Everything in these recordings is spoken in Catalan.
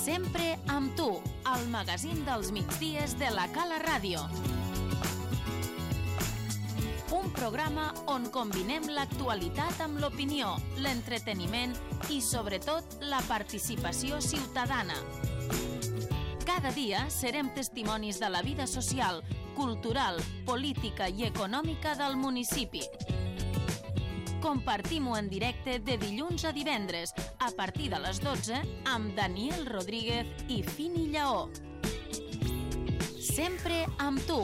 Sempre amb tu, el magazín dels migdies de la Cala Ràdio. Un programa on combinem l'actualitat amb l'opinió, l'entreteniment i, sobretot, la participació ciutadana. Cada dia serem testimonis de la vida social, cultural, política i econòmica del municipi. Compartim-ho en directe de dilluns a divendres, a partir de les 12, amb Daniel Rodríguez i Fini Lleó. Sempre amb tu.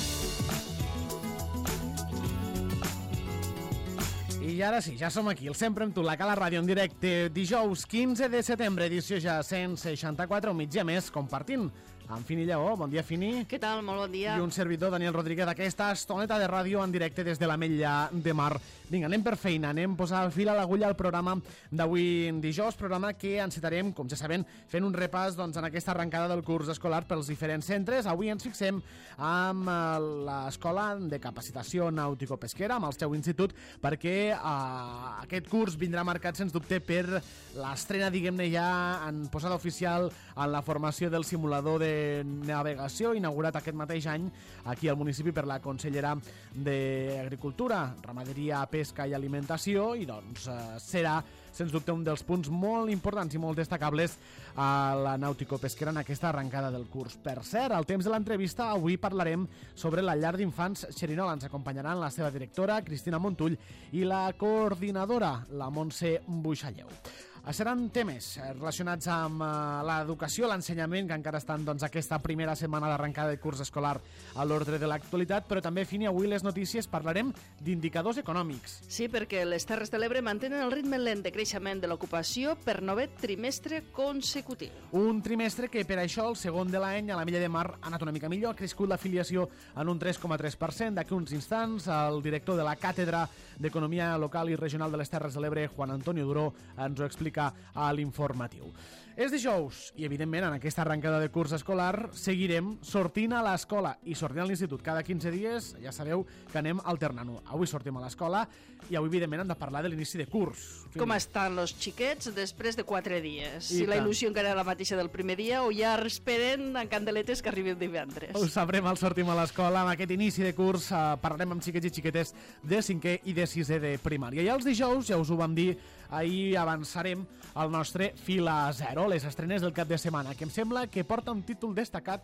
I ara sí, ja som aquí, el Sempre amb tu, la Cala Ràdio en directe, dijous 15 de setembre, edició ja 164, un migdia més, compartint amb Fini Lleó. Bon dia, Fini. Què tal? Molt bon dia. I un servidor, Daniel Rodríguez, d'aquesta estoneta de ràdio en directe des de l'Ametlla de Mar. Vinga, anem per feina, anem a posar el fil a l'agulla al programa d'avui dijous, programa que encetarem, com ja saben, fent un repàs en aquesta arrencada del curs escolar pels diferents centres. Avui ens fixem amb l'Escola de Capacitació Nàutico-Pesquera, amb el seu institut, perquè aquest curs vindrà marcat, sens dubte, per l'estrena, diguem-ne, ja en posada oficial en la formació del simulador de navegació, inaugurat aquest mateix any aquí al municipi per la consellera d'Agricultura, Ramaderia, Pesca i Alimentació, i serà, sens dubte, un dels punts molt importants i molt destacables a la nàutico-pesquera en aquesta arrencada del curs. Per cert, al temps de l'entrevista, avui parlarem sobre la llar d'infants Xerinola. Ens acompanyaran la seva directora, Cristina Montull, i la coordinadora, la Montse Buixalleu. Seran temes relacionats amb l'educació, l'ensenyament, que encara estan aquesta primera setmana d'arrencada de curs escolar a l'ordre de l'actualitat, però també, Fini, avui les notícies parlarem d'indicadors econòmics. Sí, perquè les Terres de l'Ebre mantenen el ritme lent de creixement de l'ocupació per 9è trimestre consecutiu. Un trimestre que, per això, el segon de l'any a l'Ametlla de Mar ha anat una mica millor, ha crescut l'afiliació en un 3,3%. D'aquí uns instants, el director de la Càtedra d'Economia Local i Regional de les Terres de l'Ebre, Juan Antonio Duró, ens ho explica a l'informatiu. És dijous i, evidentment, en aquesta arrencada de curs escolar seguirem sortint a l'escola i sortint a l'institut cada 15 dies. Ja sabeu que anem alternant-ho. Avui sortim a l'escola i avui, evidentment, hem de parlar de l'inici de curs. Com estan els xiquets després de 4 dies? Si la il·lusió encara és la mateixa del primer dia o ja esperen en candeletes que arribi el divendres? Ho sabrem al Sortim a l'escola. Amb aquest inici de curs parlarem amb xiquets i xiquetes de 5è i de 6è de primària. I els dijous, ja us ho vam dir, ahir avançarem el nostre Fil a Zero, les estrenes del cap de setmana, que em sembla que porta un títol destacat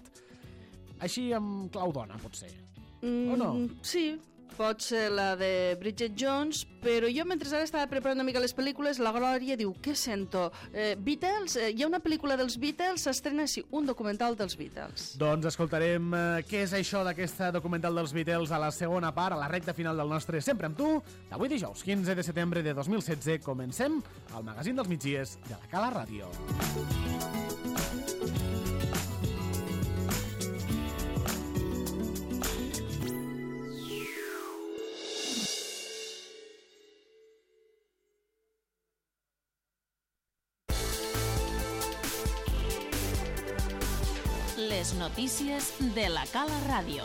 així amb clau dona, potser. O no? Sí, pot ser la de Bridget Jones, però jo mentre ara estava preparant una mica les pel·lícules, la Glòria diu, què sento? Beatles? Hi ha una pel·lícula dels Beatles, s'estrena, sí, un documental dels Beatles. Doncs escoltarem què és això d'aquesta documental dels Beatles a la segona part, a la recta final del nostre Sempre amb tu, d'avui dijous, 15 de setembre de 2016. Comencem el magazín dels migdies de la Cala Ràdio. Les notícies de la Cala Ràdio.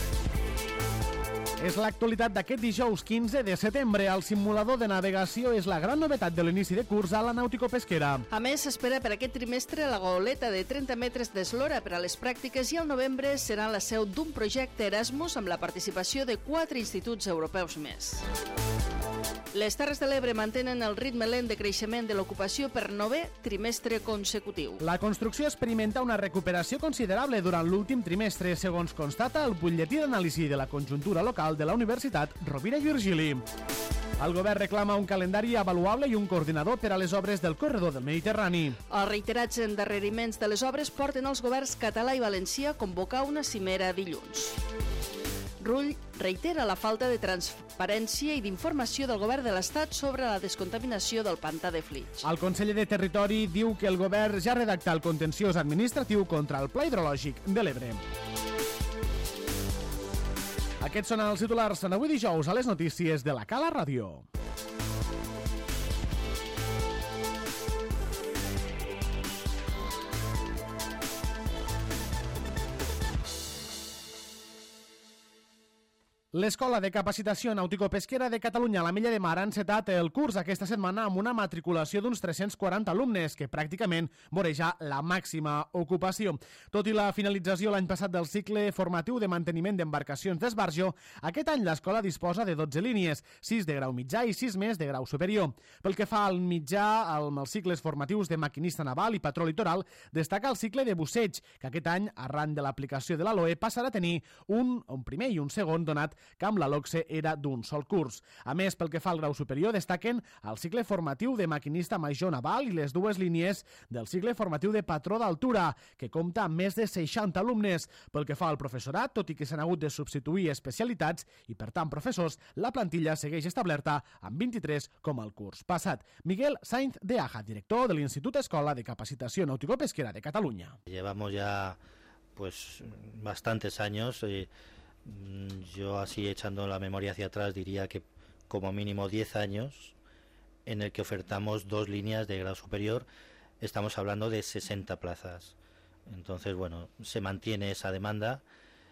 És l'actualitat d'aquest dijous 15 de setembre. El simulador de navegació és la gran novetat de l'inici de curs a la nàutico-pesquera. A més, s'espera per aquest trimestre la goleta de 30 metres d'eslora per a les pràctiques i al novembre serà la seu d'un projecte Erasmus amb la participació de 4 instituts europeus més. Les Terres de l'Ebre mantenen el ritme lent de creixement de l'ocupació per 9è trimestre consecutiu. La construcció experimenta una recuperació considerable durant l'últim trimestre, segons constata el butlletí d'anàlisi de la conjuntura local de la Universitat Rovira i Virgili. El govern reclama un calendari avaluable i un coordinador per a les obres del corredor del Mediterrani. Els reiterats endarreriments de les obres porten els governs català i valencià a convocar una cimera dilluns. Rull reitera la falta de transparència i d'informació del govern de l'Estat sobre la descontaminació del pantà de Flix. El conseller de Territori diu que el govern ja redacta el contenciós administratiu contra el pla hidrològic de l'Ebre. Aquests són els titulars d'avui dijous a les notícies de la Cala Ràdio. L'Escola de Capacitació Nàutico-Pesquera de Catalunya a la Mella de Mar ha encetat el curs aquesta setmana amb una matriculació d'uns 340 alumnes, que pràcticament voreja la màxima ocupació. Tot i la finalització l'any passat del cicle formatiu de manteniment d'embarcacions d'esbarjo, aquest any l'escola disposa de 12 línies, 6 de grau mitjà i 6 més de grau superior. Pel que fa al mitjà, amb els cicles formatius de maquinista naval i patró litoral, destaca el cicle de busseig, que aquest any, arran de l'aplicació de la LOE, passarà a tenir un primer i un segon, donat que amb la LOCSE era d'un sol curs. A més, pel que fa al grau superior, destaquen el cicle formatiu de maquinista major naval i les dues línies del cicle formatiu de patró d'altura, que compta amb més de 60 alumnes. Pel que fa al professorat, tot i que s'han hagut de substituir especialitats i, per tant, professors, la plantilla segueix establerta amb 23 com el curs passat. Miguel Sainz de Aja, director de l'Institut Escola de Capacitació Nàutico-Pesquera de Catalunya. Llevamos ya bastantes años. Yo, así echando la memoria hacia atrás, diría que como mínimo 10 años en el que ofertamos 2 líneas de grado superior. Estamos hablando de 60 plazas. Entonces, bueno, se mantiene esa demanda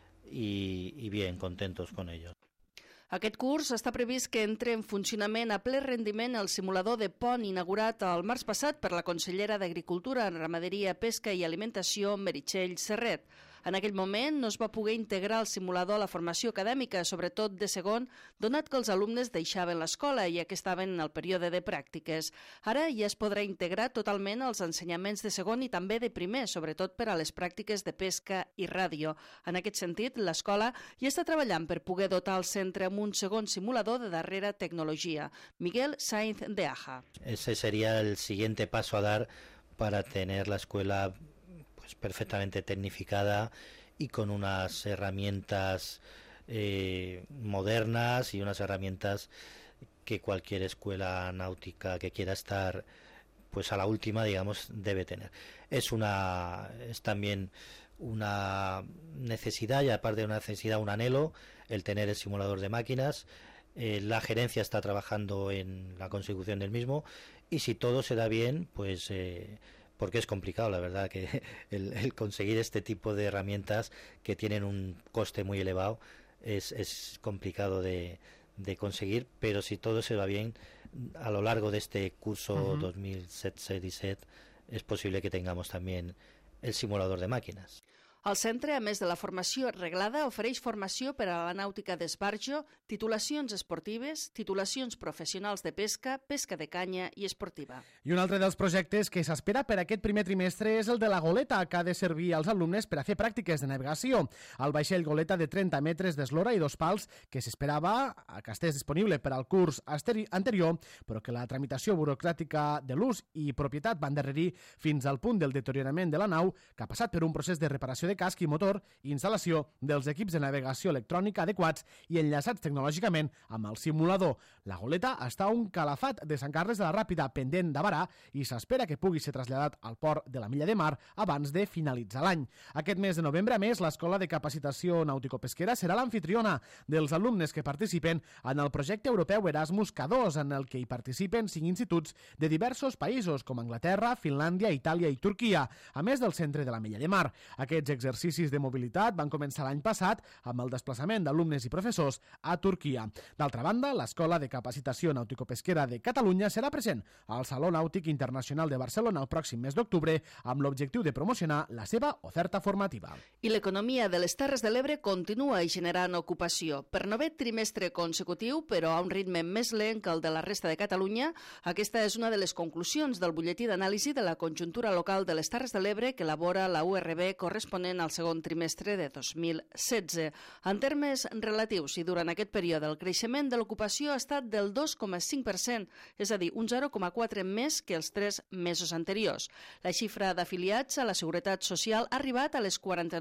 y bien, contentos con ello. Aquest curs està previst que entre en funcionament a ple rendiment el simulador de pont inaugurat el març passat per la consellera d'Agricultura, Ramaderia, Pesca i Alimentació, Meritxell Serret. En aquell moment no es va poder integrar el simulador a la formació acadèmica, sobretot de segon, donat que els alumnes deixaven l'escola i que estaven en el període de pràctiques. Ara ja es podrà integrar totalment els ensenyaments de segon i també de primer, sobretot per a les pràctiques de pesca i ràdio. En aquest sentit, l'escola ja està treballant per poder dotar el centre amb un segon simulador de darrera tecnologia. Miguel Sainz de Aja. Ese sería el siguiente paso a dar para tener la escuela perfectamente tecnificada y con unas herramientas modernas y unas herramientas que cualquier escuela náutica que quiera estar pues a la última, digamos, debe tener. Es también una necesidad, y aparte de una necesidad, un anhelo, el tener el simulador de máquinas. La gerencia está trabajando en la consecución del mismo, y si todo se da bien, pues porque es complicado, la verdad, que el conseguir este tipo de herramientas que tienen un coste muy elevado es complicado de conseguir, pero si todo se va bien, a lo largo de este curso 2017 es posible que tengamos también el simulador de máquinas. El centre, a més de la formació reglada, ofereix formació per a la nàutica d'esbarjo, titulacions esportives, titulacions professionals de pesca, pesca de canya i esportiva. I un altre dels projectes que s'espera per aquest primer trimestre és el de la goleta, que ha de servir als alumnes per a fer pràctiques de navegació. El vaixell goleta de 30 metres d'eslora i 2 pals, que s'esperava que estés disponible per al curs anterior, però que la tramitació burocràtica de l'ús i propietat va endarrerir fins al punt del deteriorament de la nau, que ha passat per un procés de reparació de casc i motor i instal·lació dels equips de navegació electrònica adequats i enllaçats tecnològicament amb el simulador. La goleta està a un calafat de Sant Carles de la Ràpida, pendent de varar, i s'espera que pugui ser traslladat al port de la Mella de Mar abans de finalitzar l'any. Aquest mes de novembre, a més, l'Escola de Capacitació Nàutico-Pesquera serà l'amfitriona dels alumnes que participen en el projecte europeu Erasmus K2, en el que hi participen 5 instituts de diversos països, com Anglaterra, Finlàndia, Itàlia i Turquia, a més del centre de la Mella de Mar. Aquests exercicis de mobilitat van començar l'any passat amb el desplaçament d'alumnes i professors a Turquia. D'altra banda, l'Escola de Capacitació Nàutico-Pesquera de Catalunya serà present al Saló Nàutic Internacional de Barcelona el pròxim mes d'octubre amb l'objectiu de promocionar la seva oferta formativa. I l'economia de les Terres de l'Ebre continua generant ocupació. Per 9è trimestre consecutiu, però a un ritme més lent que el de la resta de Catalunya, aquesta és una de les conclusions del butlletí d'anàlisi de la conjuntura local de les Terres de l'Ebre que elabora la URB corresponent al segon trimestre de 2016. En termes relatius, i durant aquest període, el creixement de l'ocupació ha estat del 2,5%, és a dir, un 0,4 més que els 3 mesos anteriors. La xifra d'afiliats a la Seguretat Social ha arribat a les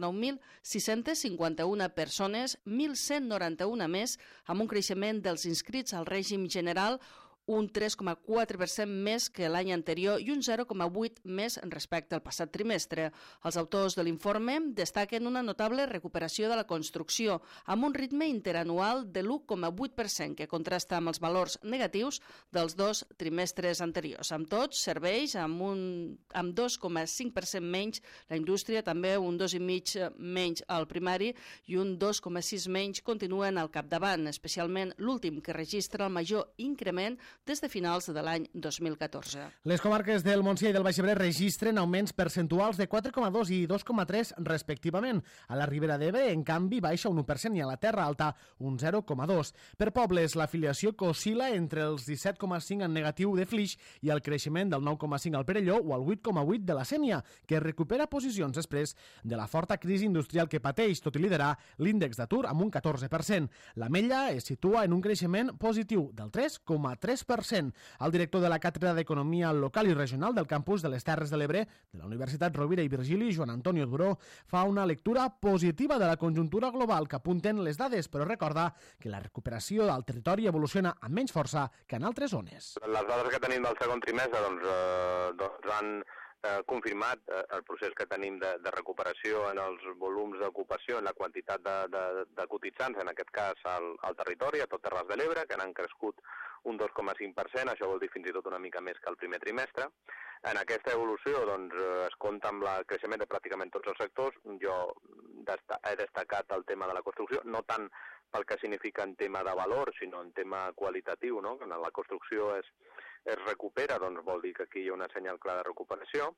49.651 persones, 1.191 més, amb un creixement dels inscrits al règim general, un 3,4% més que l'any anterior i un 0,8% més respecte al passat trimestre. Els autors de l'informe destaquen una notable recuperació de la construcció, amb un ritme interanual de l'1,8%, que contrasta amb els valors negatius dels 2 trimestres anteriors. Amb tots, serveis amb 2,5% menys, la indústria també un 2,5% menys al primari i un 2,6% menys continuen al capdavant, especialment l'últim, que registra el major increment des de finals de l'any 2014. Les comarques del Montsià i del Baix Ebre registren augments percentuals de 4,2 i 2,3 respectivament. A la Ribera d'Ebre, en canvi, baixa un 1% i a la Terra Alta un 0,2%. Per pobles, l'afiliació que oscil·la entre els 17,5 en negatiu de Flix i el creixement del 9,5 al Perelló o el 8,8 de la Sénia, que recupera posicions després de la forta crisi industrial que pateix, tot i liderar l'índex d'atur amb un 14%. L'Ametlla es situa en un creixement positiu del 3,3%. El director de la Càtedra d'Economia Local i Regional del campus de les Terres de l'Ebre de la Universitat Rovira i Virgili, Joan Antonio Duró, fa una lectura positiva de la conjuntura global que apunten les dades, però recorda que la recuperació del territori evoluciona amb menys força que en altres zones. Les dades que tenim del segon trimestre doncs han confirmat el procés que tenim de recuperació en els volums d'ocupació, en la quantitat de cotitzants, en aquest cas al territori, a tot Terres de l'Ebre, que han crescut un 2,5%, això vol dir fins i tot una mica més que el primer trimestre. En aquesta evolució doncs, es compta amb el creixement de pràcticament tots els sectors. Jo he destacat el tema de la construcció, no tant pel que significa en tema de valor, sinó en tema qualitatiu, no? Quan la construcció es recupera, doncs vol dir que aquí hi ha una senyal clara de recuperació.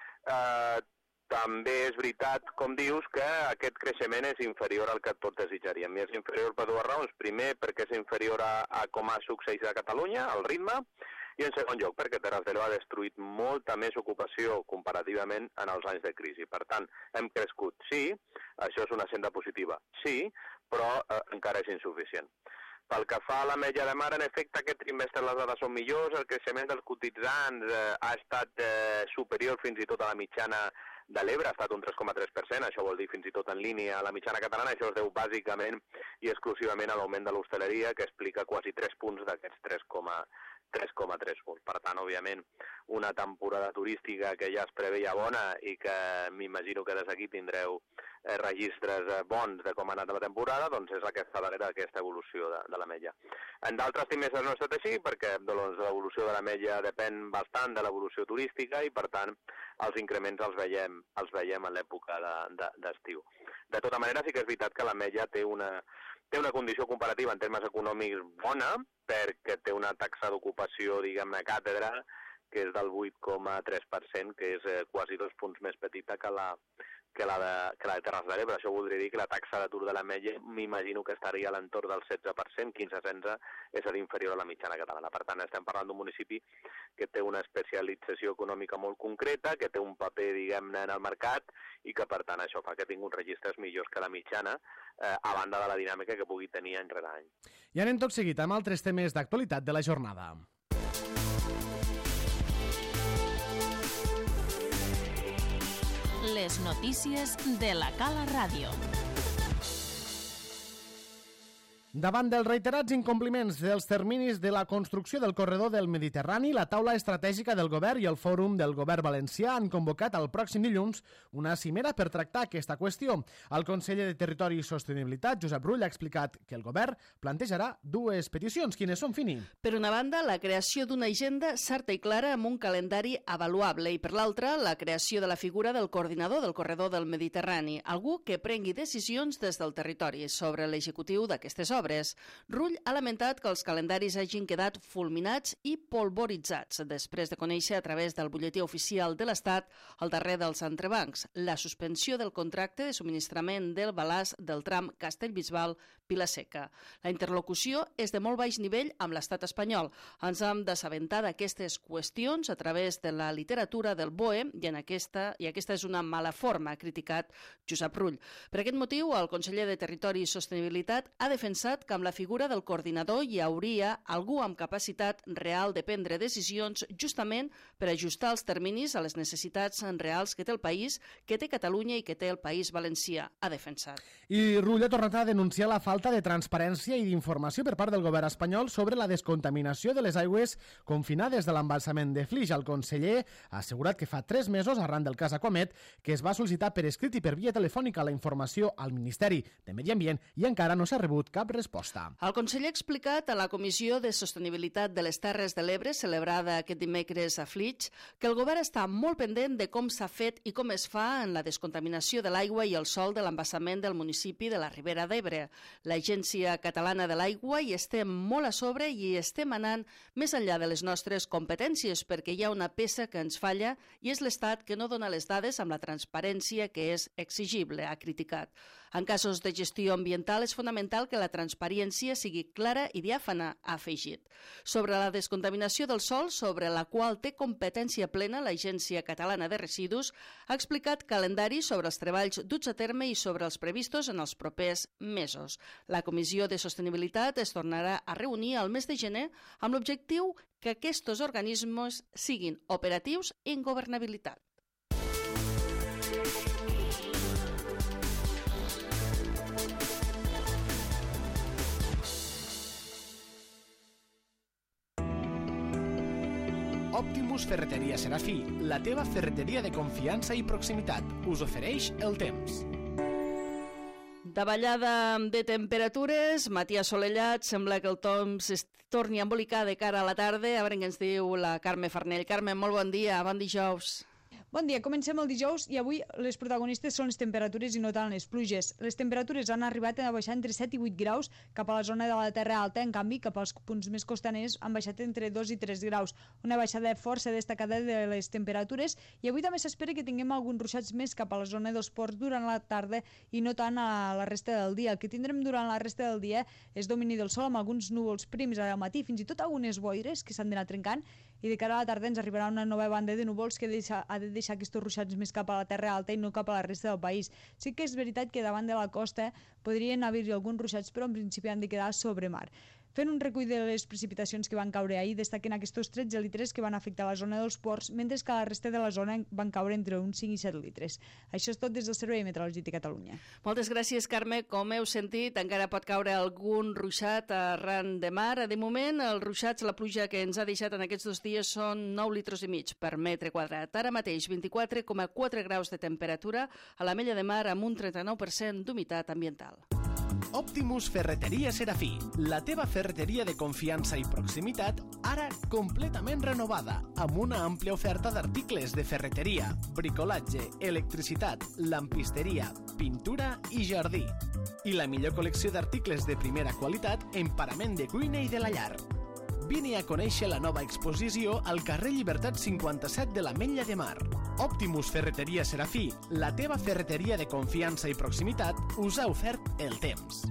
També és veritat, com dius, que aquest creixement és inferior al que tot desitjaríem. I és inferior per dues raons. Primer, perquè és inferior a com ha succeït a Catalunya, al ritme, i en segon lloc, perquè Terres de l'Ebre ha destruït molta més ocupació comparativament en els anys de crisi. Per tant, hem crescut, sí, això és una senda positiva, sí, però encara és insuficient. Pel que fa a l'Ametlla de Mar, en efecte, aquest trimestre les dades són millors, el creixement dels cotitzants ha estat superior fins i tot a la mitjana de l'Ebre, ha estat un 3,3%, això vol dir fins i tot en línia a la mitjana catalana, això es deu bàsicament i exclusivament a l'augment de l'hostaleria, que explica quasi 3 punts d'aquests 3,3 punts. Per tant, òbviament, una temporada turística que ja es preveia bona i que m'imagino que des d'aquí tindreu registres bons de com ha anat la temporada, doncs és aquesta darrere d'aquesta evolució de l'Ametlla. En d'altres trimestres no ha estat així, perquè l'evolució de l'Ametlla depèn bastant de l'evolució turística i, per tant, els increments els veiem en l'època d'estiu. De tota manera, sí que és veritat que l'Ametlla té una condició comparativa en termes econòmics bona, perquè té una taxa d'ocupació, diguem-ne, càtedra, que és del 8,3%, que és quasi 2 punts més petita que la de Terres de l'Ebre. Això voldria dir que la taxa d'atur de l'Ametlla m'imagino que estaria a l'entorn del 16%, 15-16, és a dir, inferior a la mitjana catalana. Per tant, estem parlant d'un municipi que té una especialització econòmica molt concreta, que té un paper, diguem-ne, en el mercat i que, per tant, això fa que tingui uns registres millors que la mitjana, a banda de la dinàmica que pugui tenir any rere any. I anem tot seguit amb altres temes d'actualitat de la jornada. Les notícies de la Cala Ràdio. Davant dels reiterats incompliments dels terminis de la construcció del corredor del Mediterrani, la taula estratègica del govern i el Fòrum del Govern Valencià han convocat el pròxim dilluns una cimera per tractar aquesta qüestió. El conseller de Territori i Sostenibilitat, Josep Rull, ha explicat que el govern plantejarà dues peticions. Quines són, Fini? Per una banda, la creació d'una agenda certa i clara amb un calendari avaluable i, per l'altra, la creació de la figura del coordinador del corredor del Mediterrani, algú que prengui decisions des del territori sobre l'executiu d'aquestes obres. Rull ha lamentat que els calendaris hagin quedat fulminats i polvoritzats després de conèixer a través del butlletí oficial de l'Estat el darrer dels entrebancs, la suspensió del contracte de subministrament del balàs del tram Castellbisbal-Vilaseca. La interlocució és de molt baix nivell amb l'Estat espanyol. Ens hem d'assabentar d'aquestes qüestions a través de la literatura del BOE i aquesta és una mala forma, ha criticat Josep Rull. Per aquest motiu, el conseller de Territori i Sostenibilitat ha defensat avançat que amb la figura del coordinador hi hauria algú amb capacitat real de prendre decisions justament per ajustar els terminis a les necessitats reals que té el país, que té Catalunya i que té el País Valencià, ha defensat. I Rull ha tornat a denunciar la falta de transparència i d'informació per part del govern espanyol sobre la descontaminació de les aigües confinades de l'embalsament de Flix. El conseller ha assegurat que fa 3 mesos, arran del cas Aquamet, que es va sol·licitar per escrit i per via telefònica la informació al Ministeri de Medi Ambient i encara no s'ha rebut cap resposta. El conseller ha explicat a la Comissió de Sostenibilitat de les Terres de l'Ebre, celebrada aquest dimecres a Flix, que el govern està molt pendent de com s'ha fet i com es fa en la descontaminació de l'aigua i el sòl de l'embassament del municipi de la Ribera d'Ebre. L'Agència Catalana de l'Aigua hi estem molt a sobre i estem anant més enllà de les nostres competències perquè hi ha una peça que ens falla i és l'Estat que no dona les dades amb la transparència que és exigible, ha criticat. En casos de gestió ambiental és fonamental que la transparència sigui clara i diàfana, ha afegit. Sobre la descontaminació del sòl, sobre la qual té competència plena l'Agència Catalana de Residus, ha explicat calendari sobre els treballs duts a terme i sobre els previstos en els propers mesos. La Comissió de Sostenibilitat es tornarà a reunir al mes de gener amb l'objectiu que aquests organismes siguin operatius en governabilitat. Optimus Ferreteria Serafí, la teva ferreteria de confiança i proximitat, us ofereix el temps. Davallada de temperatures, matí assolellat, sembla que el temps es torni a embolicar de cara a la tarda. A veure què ens diu la Carme Farnell. Carme, molt bon dia, bon dijous. Bon dia, comencem el dijous i avui les protagonistes són les temperatures i no tant les pluges. Les temperatures han arribat a baixar entre 7 i 8 graus cap a la zona de la Terra Alta, en canvi cap als punts més costaners han baixat entre 2 i 3 graus. Una baixada força destacada de les temperatures i avui també s'espera que tinguem alguns ruixats més cap a la zona dels ports durant la tarda i no tant a la resta del dia. El que tindrem durant la resta del dia és domini del sol amb alguns núvols prims al matí, fins i tot algunes boires que s'han d'anar trencant i de cara a la tarda ens arribarà una nova banda de núvols que ha de deixar aquests ruixats més cap a la Terra Alta i no cap a la resta del país. Sí que és veritat que davant de la costa podrien haver-hi alguns ruixats, però en principi han de quedar sobre mar. Fent un recull de les precipitacions que van caure ahir, destaquen aquests 13 litres que van afectar la zona dels ports, mentre que a la resta de la zona van caure entre uns 5 i 7 litres. Això és tot des del Servei Meteorològic de Catalunya. Moltes gràcies, Carme. Com heu sentit, encara pot caure algun ruixat arran de mar. De moment, els ruixats, la pluja que ens ha deixat en aquests 2 dies són 9 litres i mig per metre quadrat. Ara mateix, 24,4 graus de temperatura a la Mella de Mar amb un 39% d'humitat ambiental. Optimus Ferreteria Serafí, la teva ferreteria de confiança i proximitat, ara completament renovada, amb una àmplia oferta d'articles de ferreteria, bricolatge, electricitat, lampisteria, pintura i jardí. I la millor col·lecció d'articles de primera qualitat en parament de cuina i de la llar. Vine a conèixer la nova exposició al carrer Llibertat 57 de l'Ametlla de Mar. Optimus Ferreteria Serafí, la teva ferreteria de confiança i proximitat, us ha ofert el temps.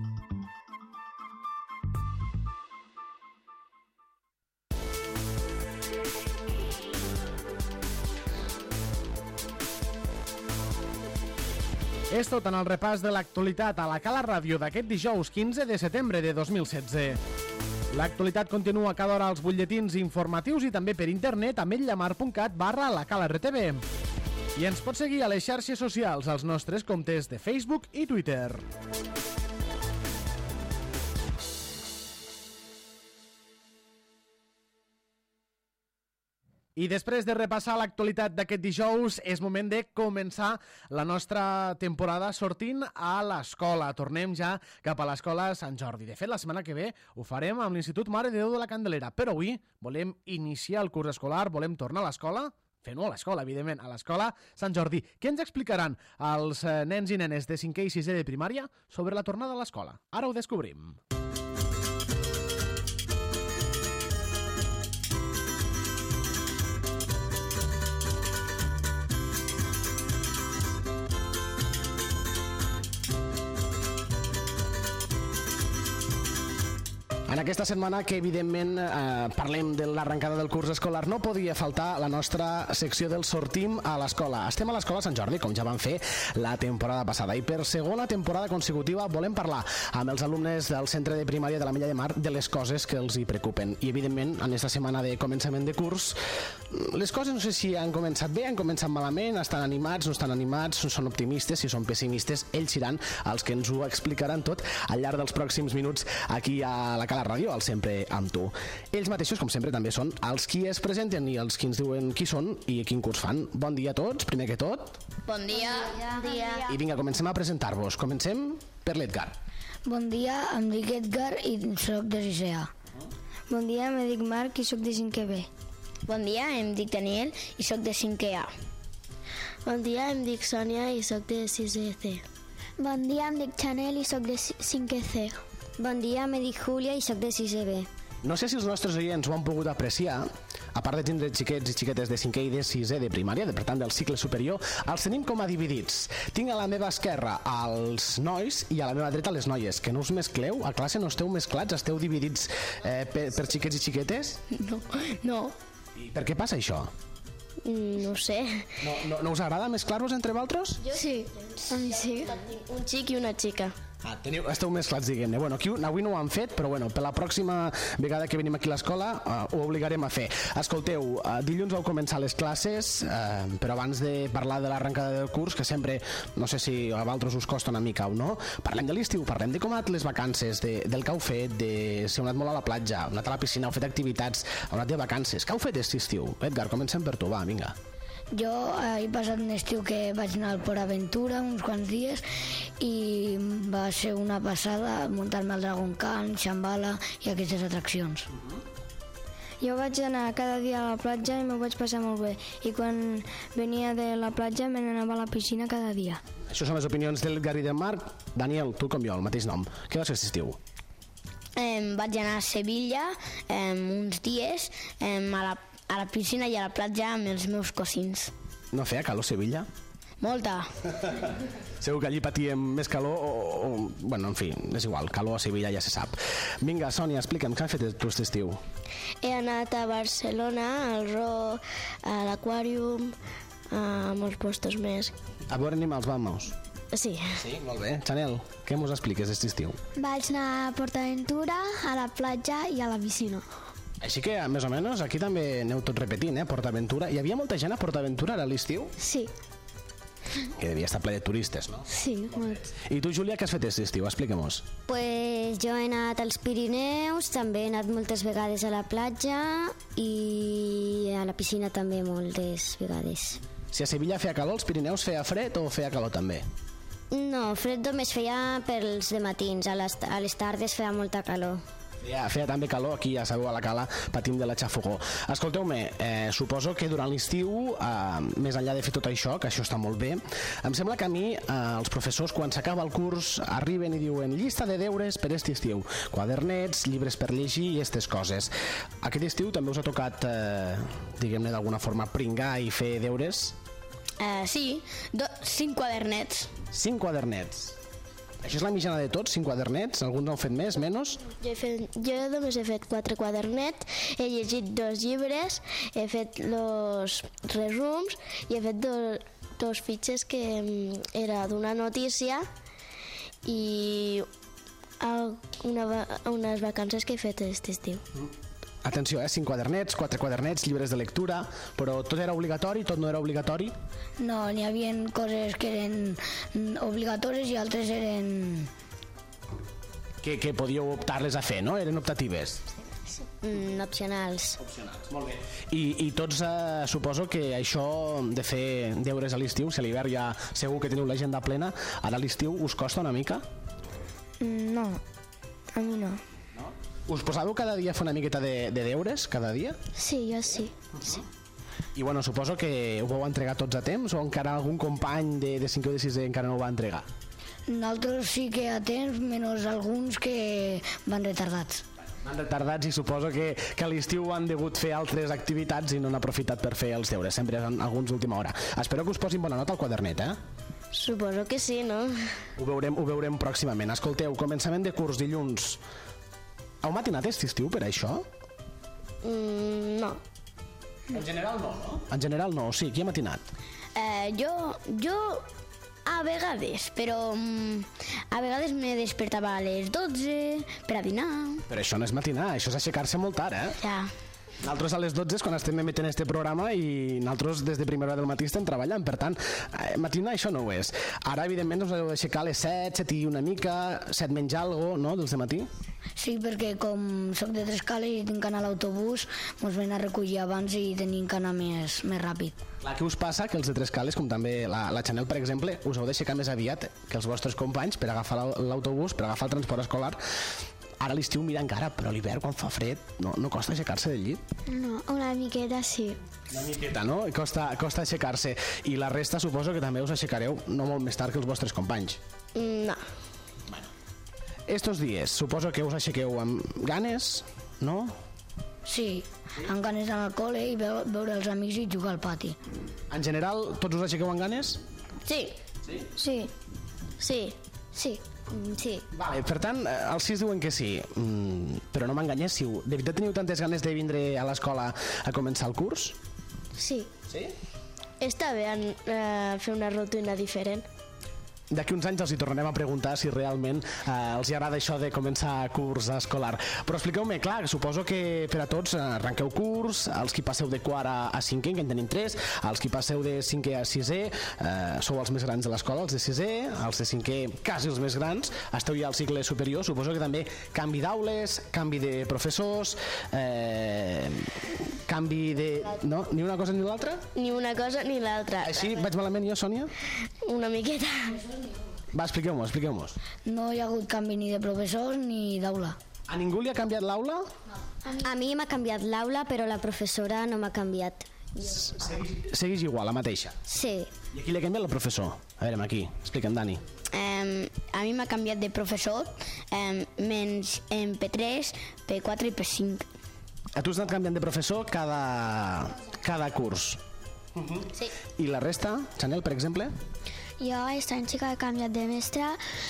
És tot en el repàs de l'actualitat a la Cala Ràdio d'aquest dijous 15 de setembre de 2016. L'actualitat continua cada hora als butlletins informatius i també per internet a metllamar.cat/lacalartv. I ens pots seguir a les xarxes socials, als nostres comptes de Facebook i Twitter. I després de repassar l'actualitat d'aquest dijous, és moment de començar la nostra temporada sortint a l'escola. Tornem ja cap a l'escola Sant Jordi. De fet, la setmana que ve ho farem amb l'Institut Mare de Déu de la Candelera, però avui volem iniciar el curs escolar, volem tornar a l'escola, fent-ho a l'escola, evidentment, a l'escola Sant Jordi. Què ens explicaran els nens i nenes de 5è i 6è de primària sobre la tornada a l'escola? Ara ho descobrim. En aquesta setmana que evidentment parlem de l'arrencada del curs escolar no podia faltar la nostra secció del Sortim a l'escola. Estem a l'escola Sant Jordi, com ja vam fer la temporada passada, i per segona temporada consecutiva volem parlar amb els alumnes del centre de primària de la Mella de Mar de les coses que els hi preocupen. I evidentment, en aquesta setmana de començament de curs, les coses no sé si han començat bé, han començat malament, estan animats, no estan animats, són optimistes, si són pessimistes, ells seran els que ens ho explicaran tot al llarg dels pròxims minuts aquí a la Cala Ràdio, al Sempre amb tu. Ells mateixos, com sempre, també són els qui es presenten i els qui ens diuen qui són i quin curs fan. Bon dia a tots, primer que tot. Bon dia. Bon dia. I vinga, comencem a presentar-vos. Comencem per l'Edgar. Bon dia, em dic Edgar i soc de 6è A. Bon dia, em dic Marc i soc de 5è B. Bon dia, em dic Daniel i soc de 5è A. Bon dia, em dic Sònia i soc de 6è C. Bon dia, em dic Chanel i soc de 5è C. Bon dia, em dic Júlia i soc de 6è B. No sé si els nostres oients ho han pogut apreciar, a part de tindre xiquets i xiquetes de 5è i de 6è de primària, per tant del cicle superior, els tenim com a dividits. Tinc a la meva esquerra els nois i a la meva dreta les noies. Que no us mescleu? A classe no esteu mesclats? Esteu dividits per xiquets i xiquetes? No. I per què passa això? No ho sé. No us agrada mesclar-vos entre vosaltres? Sí. A mi sí. Un xic i una xica. Esteu mesclats, diguem-ne. Bueno, aquí avui no ho han fet, però bueno, per la pròxima vegada que venim aquí a l'escola ho obligarem a fer. Escolteu, dilluns vau començar les classes, però abans de parlar de l'arrencada del curs, que sempre, no sé si a vosaltres us costa una mica o no, parlem de l'estiu, parlem de com han anat les vacances, del que heu fet, de si heu anat molt a la platja, heu anat a la piscina, heu fet activitats, heu anat de vacances. Què heu fet aquest estiu? Edgar, comencem per tu, va, vinga. Jo he passat un estiu que vaig anar al Port Aventura uns quants dies i va ser una passada muntar-me al Dragon Khan, Shambhala i aquestes atraccions. Jo vaig anar cada dia a la platja i m'ho vaig passar molt bé. I quan venia de la platja me n'anava a la piscina cada dia. Això són les opinions del Edgar i del Marc. Daniel, tu com jo, el mateix nom. Què vas fer aquest estiu? Vaig anar a Sevilla uns dies a la piscina i a la platja amb els meus cosins. No feia calor a Sevilla? Molta. Segur que allí patíem més calor o... Bueno, en fi, és igual, calor a Sevilla ja se sap. Vinga, Sònia, explica'm, què has fet tu aquest estiu? He anat a Barcelona, al Ro, a l'Aquàrium, a molts postos més. A veure animals, vamos. Sí. Sí, molt bé. Chanel, què mos expliques aquest estiu? Vaig anar a PortAventura, a la platja i a la piscina. Així que, més o menys, aquí també aneu tot repetint, PortAventura. Hi havia molta gent a PortAventura ara a l'estiu? Sí. Que devia estar ple de turistes, no? Sí, molts. I tu, Júlia, què has fet aquest estiu? Explica'm-nos. Pues jo he anat als Pirineus, també he anat moltes vegades a la platja i a la piscina també moltes vegades. Si a Sevilla feia calor, als Pirineus feia fred o feia calor també? No, fred només feia pels dematins, a les tardes feia molta calor. Feia també calor, aquí ja sabeu, a la Cala patim de la xafogó. Escolteu-me, suposo que durant l'estiu, més enllà de fer tot això, que això està molt bé, em sembla que a mi els professors, quan s'acaba el curs, arriben i diuen llista de deures per aquest estiu, quadernets, llibres per llegir i aquestes coses. Aquest estiu també us ha tocat, diguem-ne d'alguna forma, pringar i fer deures? Sí, 5 quadernets. 5 quadernets. Això és la mitjana de tots, 5 quadernets? Alguns n'heu fet més, menys? Jo només he fet 4 quadernets, he llegit 2 llibres, he fet els resums i he fet dos fitxes que era d'una notícia i unes vacances que he fet aquest estiu. Atenció, 5 quadernets, 4 quadernets, llibres de lectura, però tot era obligatori, tot no era obligatori? No, n'hi havia coses que eren obligatòries i altres eren... Que podíeu optar-les a fer, no? Eren optatives? Opcionals. Opcionals, molt bé. I tots suposo que això de fer deures a l'estiu, si a l'hivern ja segur que teniu l'agenda plena, ara a l'estiu us costa una mica? No, a mi no. Us posàveu cada dia a fer una miqueta de deures, cada dia? Sí, jo sí. I bueno, suposo que ho vau entregar tots a temps o encara algun company de 5 o de 6 encara no ho va entregar? Nosaltres sí que a temps, menys alguns que van retardats. Van retardats i suposo que a l'estiu han degut fer altres activitats i no han aprofitat per fer els deures, sempre alguns d'última hora. Espero que us posin bona nota al quadernet, Suposo que sí, no? Ho veurem pròximament. Escolteu, començament de curs dilluns. Heu matinat aquest estiu per això? No. En general no, no? En general no, sí, qui ha matinat? Jo a vegades, però a vegades me despertava a les 12 per a dinar. Però això no és matinar, això és aixecar-se molt tard, eh? Ja. Nosaltres a les 12 és quan estem emetent este programa i nosaltres des de primera hora del matí estem treballant, per tant, matinar això no ho és. Ara, evidentment, us heu d'aixecar a les 7, 7 i una mica, 7 menys algo, no?, dels de matí? Sí, perquè com soc de Trescales i tinc que anar a l'autobús, ens ven a recollir abans i tenim que anar més ràpid. Clar, què us passa? Que els de Trescales, com també la Chanel, per exemple, us heu d'aixecar més aviat que els vostres companys per agafar l'autobús, per agafar el transport escolar. Ara l'estiu mira encara, però l'hivern, quan fa fred, no costa aixecar-se del llit? No, una miqueta sí. Una miqueta, no? Costa aixecar-se. I la resta suposo que també us aixecareu no molt més tard que els vostres companys. No. Estos dies, suposo que us aixequeu amb ganes, no? Sí, amb ganes d'anar al col·le i veure els amics i jugar al pati. En general, tots us aixequeu amb ganes? Sí. Sí? Sí. Sí. Sí. Sí. Vale, per tant, els 6 diuen que sí, però no m'enganyéssiu. De veritat teniu tantes ganes de vindre a l'escola a començar el curs? Sí. Sí? Està bé fer una rutina diferent. D'aquí uns anys els hi tornarem a preguntar si realment els hi agrada això de començar curs escolar. Però expliqueu-me, clar, suposo que per a tots arrenqueu curs, els que passeu de quart a cinquè, que en tenim 3, els que passeu de cinquè a sisè, sou els més grans de l'escola, els de sisè, els de cinquè quasi els més grans, esteu ja al cicle superior, suposo que també canvi d'aules, canvi de professors, canvi de... No? Ni una cosa ni l'altra? Ni una cosa ni l'altra. Així vaig malament jo, Sònia? Una miqueta. Va, expliqueu-m'ho. No hi ha hagut canvi ni de professors ni d'aula. A ningú li ha canviat l'aula? A mi m'ha canviat l'aula, però la professora no m'ha canviat. Segueix igual, la mateixa? Sí. I a qui li ha canviat el professor? A veure, aquí, explica'm, Dani. A mi m'ha canviat de professor, menys en P3, P4 i P5. A tu has anat canviant de professor cada curs? Sí. I la resta? Chanel, per exemple? Jo aquest any sí que he canviat de mestre.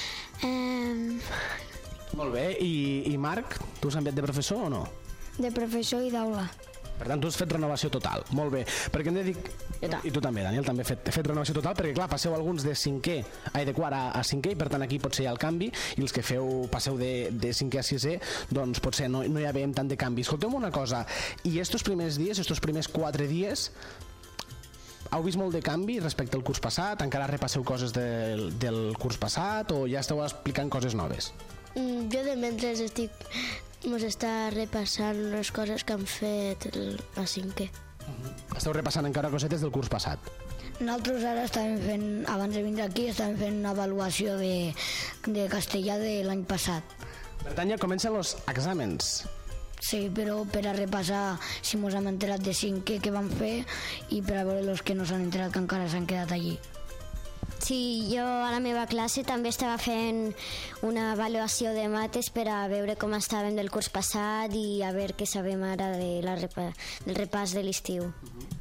Molt bé. I Marc, tu has canviat de professor o no? De professor i d'aula. Per tant, tu has fet renovació total. Molt bé. Perquè hem de dir... I tu també, Daniel, també he fet renovació total, perquè clar, passeu alguns de quart a cinquè, i per tant aquí potser hi ha el canvi, i els que passeu de cinquè a sisè, doncs potser no hi ha tant de canvi. Escolteu-me una cosa, i estos primers dies, estos primers 4 dies, heu vist molt de canvi respecte al curs passat? Encara repasseu coses del curs passat o ja esteu explicant coses noves? Jo de mentre mos està repassant les coses que han fet a cinquè. Esteu repassant encara cosetes del curs passat? Nosaltres ara estàvem fent, abans de vindre aquí, estàvem fent una avaluació de castellà de l'any passat. Per tant, ja comencen els exàmens. Sí, però per a repassar si mos hem enterat de cinquè que vam fer i per a veure els que no s'han enterat que encara s'han quedat allí. Sí, jo a la meva classe també estava fent una avaluació de mates per a veure com estàvem del curs passat i a veure què sabem ara del repàs de l'estiu.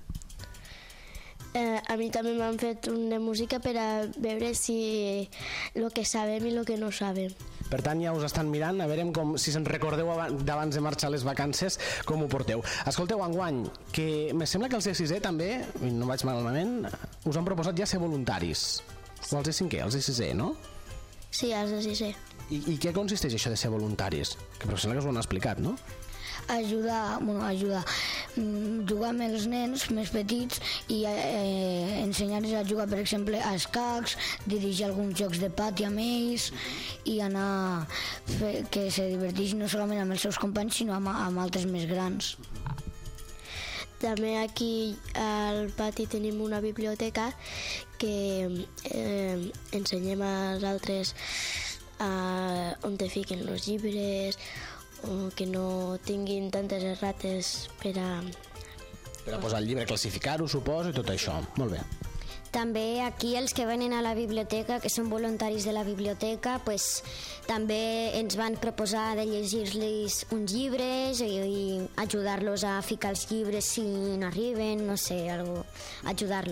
A mi també m'han fet un de música per a veure si el que sabem i el que no sabem. Per tant, ja us estan mirant, a veure si se'n recordeu d'abans de marxar a les vacances, com ho porteu. Escolteu, enguany, que me sembla que els de sisè també, i no vaig malament, us han proposat ja ser voluntaris. O els de cinquè, els de sisè, no? Sí, els de sisè. I què consisteix això de ser voluntaris? Que per sembla que us ho han explicat, no? Ajudar, jugar amb els nens més petits i ensenyar-los a jugar, per exemple, a escacs, dirigir alguns jocs de pati amb ells i anar que se diverteixin no solament amb els seus companys sinó amb altres més grans. També aquí al pati tenim una biblioteca que ensenyem als altres on te fiquen els llibres, o que no tinguin tantes errates per a posar el llibre, classificar-ho, suposo, i tot això. Molt bé. També aquí els que venen a la biblioteca, que són voluntaris de la biblioteca, pues, també ens van proposar de llegir-los uns llibres i ajudar-los a ficar els llibres si no arriben, no sé, ajudar-los.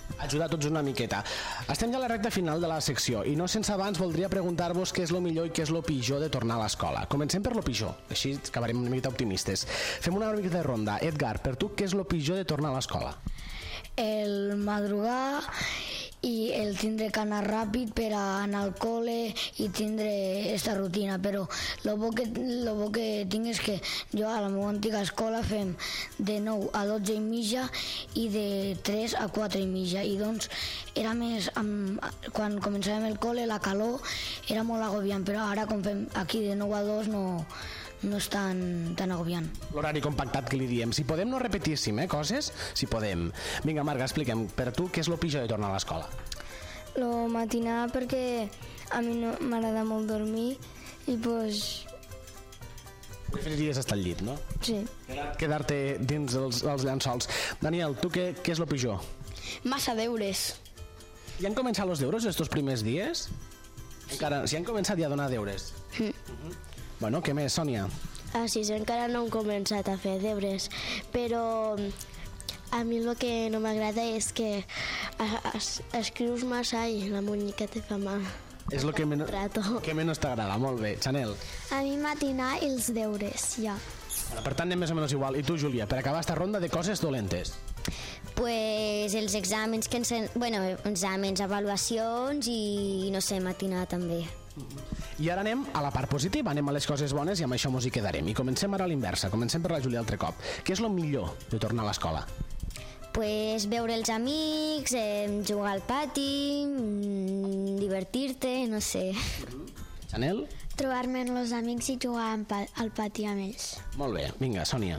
Ajudar tots una miqueta. Estem ja a la recta final de la secció i no sense abans voldria preguntar-vos què és lo millor i què és lo pitjor de tornar a l'escola. Comencem per lo pitjor, així acabarem una miqueta optimistes. Fem una miqueta de ronda. Edgar, per tu què és lo pitjor de tornar a l'escola? El madrugar i el tindre que anar ràpid per a anar al col·le i tindre aquesta rutina, però el bo que tinc és que jo a la meva antiga escola fem de 9 a 12 i mitja i de 3 a 4 i mitja, i doncs era més, quan començàvem el col·le la calor era molt agobiant, però ara com fem aquí de 9 a 2 no és tan agobiant. L'horari compactat que li diem. Si podem no repetíssim, coses? Si podem. Vinga, Marga, expliquem, per tu què és lo pitjor de tornar a l'escola? Lo matinar, perquè a mi no m'agrada molt dormir i doncs... Preferiries estar al llit, no? Sí. Quedar-te dins els llençols. Daniel, tu què és lo pitjor? Massa deures. Ja han començat els deures estos primers dies? Encara, si han començat ja a donar deures. Bueno, què més, Sònia? Sí, encara no hem començat a fer deures, però a mi el que no m'agrada és que escrius massa i la muñeca te fa mal. És el que menys t'agrada, molt bé. Chanel? A mi matinar els deures, ja. Per tant, anem més o menys igual. I tu, Júlia, per acabar esta ronda de coses dolentes? Pues els exàmens, exàmens, avaluacions i, no sé, matinar també. I ara anem a la part positiva, anem a les coses bones i amb això mos hi quedarem. I comencem ara a l'inversa, comencem per la Júlia altre cop. Què és el millor de tornar a l'escola? Pues veure els amics, jugar al pati, divertir-te, no sé. Chanel? Trobar-me amb els amics i jugar al pati amb ells. Molt bé, vinga, Sònia.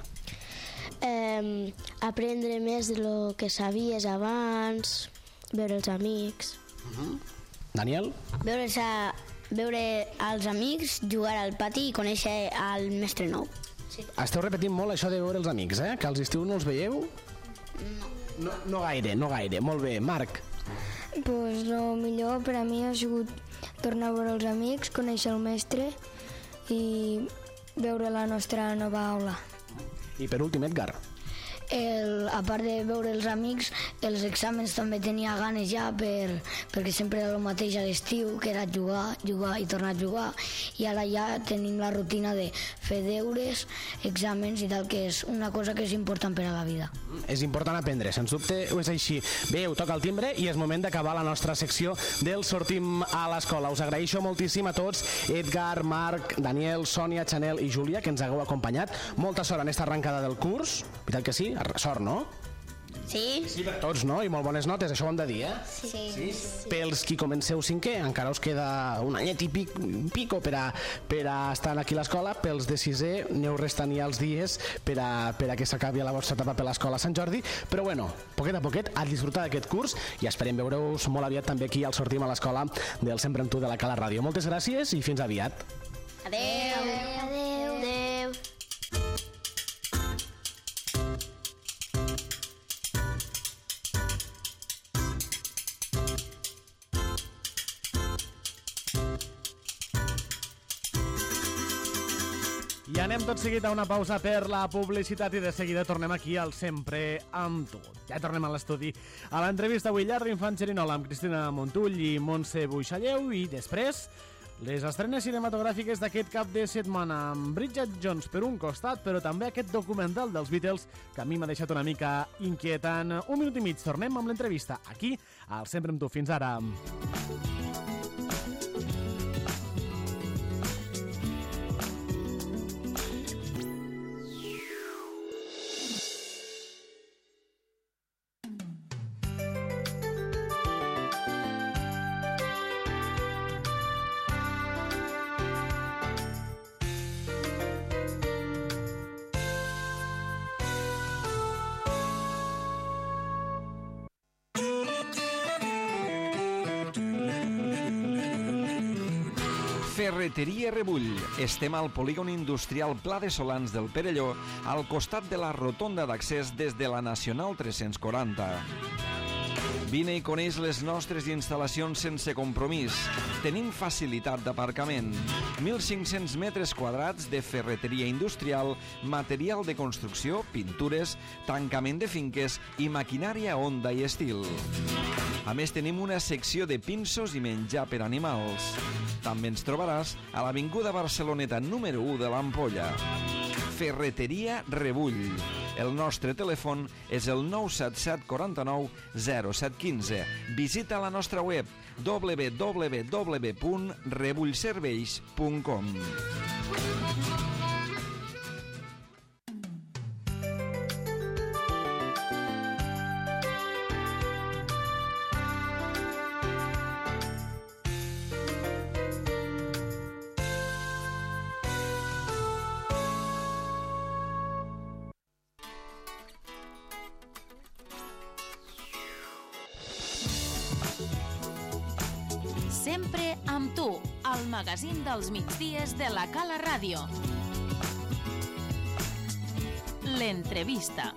Aprendre més del que sabies abans, veure els amics. Daniel? Veure els amics, jugar al pati i conèixer el mestre nou. Sí. Esteu repetint molt això de veure els amics, que als estius no els veieu? No gaire. Molt bé. Marc? Pues el millor per a mi ha sigut tornar a veure els amics, conèixer el mestre i veure la nostra nova aula. I per últim, Edgar? A part de veure els amics, els exàmens també tenia ganes ja perquè sempre era el mateix a l'estiu, que era jugar i tornar a jugar, i ara ja tenim la rutina de fer deures, exàmens i tal, que és una cosa que és important per a la vida. És important aprendre, sens dubte ho és així. Bé, toca el timbre i és moment d'acabar la nostra secció del Sortim a l'escola. Us agraeixo moltíssim a tots, Edgar, Marc, Daniel, Sònia, Chanel i Júlia, que ens hagueu acompanyat. Molta sort en esta arrencada del curs, veritat que sí? Sort, no? Sí. Sí, per tots, no? I molt bones notes, això ho hem de dir, Sí. Pels qui comenceu cinquè, encara us queda un anyet i pico per a estar aquí a l'escola. Pels de sisè, aneu restant ja els dies per a que s'acabi la vostra etapa per l'escola Sant Jordi. Però bueno, poquet a poquet, a disfrutar d'aquest curs i esperem veure-us molt aviat també aquí al Sortim a l'escola del Sempre amb tu de la Cala Ràdio. Moltes gràcies i fins aviat. Adeu. I anem tot seguit a una pausa per la publicitat i de seguida tornem aquí al Sempre amb tu. Ja tornem a l'estudi a l'entrevista avui llar d'Infant Xerinola amb Cristina Montull i Montse Buixalleu i després les estrenes cinematogràfiques d'aquest cap de setmana amb Bridget Jones per un costat, però també aquest documental dels Beatles que a mi m'ha deixat una mica inquietant. Un minut i mig, tornem amb l'entrevista aquí al Sempre amb tu. Fins ara. Ferreteria Rebull. Estem al polígon industrial Pla de Solans del Perelló, al costat de la rotonda d'accés des de la Nacional 340. Vine i coneix les nostres instal·lacions sense compromís. Tenim facilitat d'aparcament. 1.500 metres quadrats de ferreteria industrial, material de construcció, pintures, tancament de finques i maquinària Honda i estil. A més, tenim una secció de pinsos i menjar per animals. També ens trobaràs a l'Avinguda Barceloneta número 1 de l'Ampolla. Ferreteria Rebull. El nostre telèfon és el 977 49 0715. Visita la nostra web www.rebullserveis.com. Sempre amb tu, al magazín dels migdies de la Cala Ràdio. L'entrevista.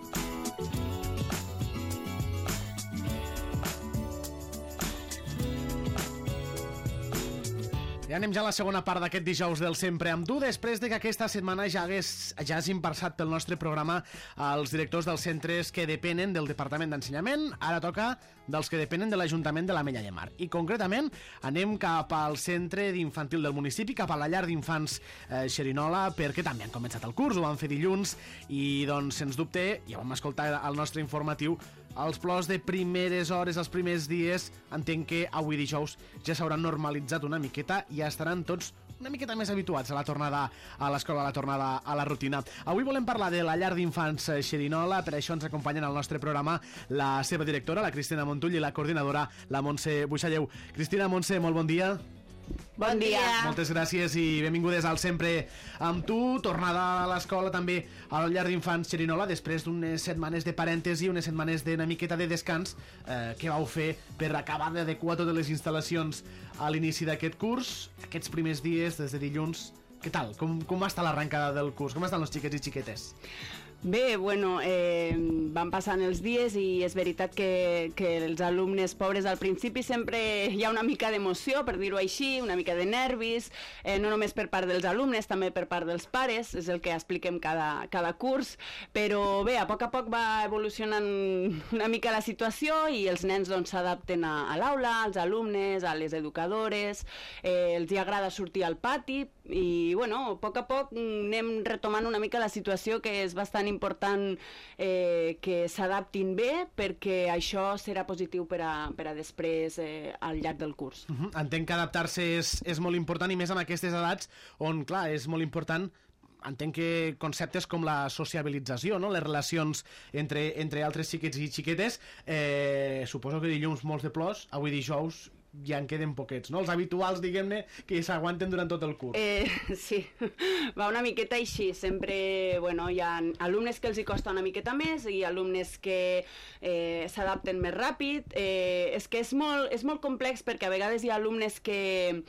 I anem ja a la segona part d'aquest dijous del Sempre amb tu, després de que aquesta setmana ja hagin passat pel nostre programa els directors dels centres que depenen del Departament d'Ensenyament. Ara toca dels que depenen de l'Ajuntament de l'Ametlla de Mar. I concretament anem cap al centre d'infantil del municipi, cap a la llar d'infants Xerinola, perquè també han començat el curs, ho van fer dilluns, i doncs, sens dubte, ja vam escoltar al nostre informatiu, els plors de primeres hores, els primers dies, entenc que avui dijous ja s'hauran normalitzat una miqueta i ja estaran tots una miqueta més habituats a la tornada a l'escola, a la tornada a la rutina. Avui volem parlar de la llar d'infants Xerinola, per això ens acompanyen al nostre programa la seva directora, la Cristina Montull, i la coordinadora, la Montse Buixalleu. Cristina, Montse, molt bon dia. Bon dia. Moltes gràcies i benvingudes al Sempre amb tu. Tornada a l'escola també a la llar d'infants Xerinola després d'unes setmanes de parèntesi, unes setmanes d'una miqueta de descans que vau fer per acabar d'adequar totes les instal·lacions a l'inici d'aquest curs. Aquests primers dies, des de dilluns, què tal? Com va estar l'arrencada del curs? Com estan els xiquets i xiquetes? Bé, bueno, van passant els dies i és veritat que els alumnes pobres al principi sempre hi ha una mica d'emoció, per dir-ho així, una mica de nervis, no només per part dels alumnes, també per part dels pares, és el que expliquem cada curs, però bé, a poc va evolucionant una mica la situació i els nens doncs s'adapten a l'aula, als alumnes, a les educadores, els hi agrada sortir al pati i, bueno, a poc anem retomant una mica la situació, que és bastant important que s'adaptin bé, perquè això serà positiu per a després al llarg del curs. Entenc que adaptar-se és molt important, i més amb aquestes edats on, clar, és molt important. Entenc que conceptes com la sociabilització, no? Les relacions entre altres xiquets i xiquetes, suposo que dilluns molts de plors, avui dijous ja en queden poquets, no? Els habituals, diguem-ne, que s'aguanten durant tot el curs. Sí, va una miqueta així. Sempre, bueno, hi ha alumnes que els hi costa una miqueta més i alumnes que s'adapten més ràpid. És que és molt complex, perquè a vegades hi ha alumnes que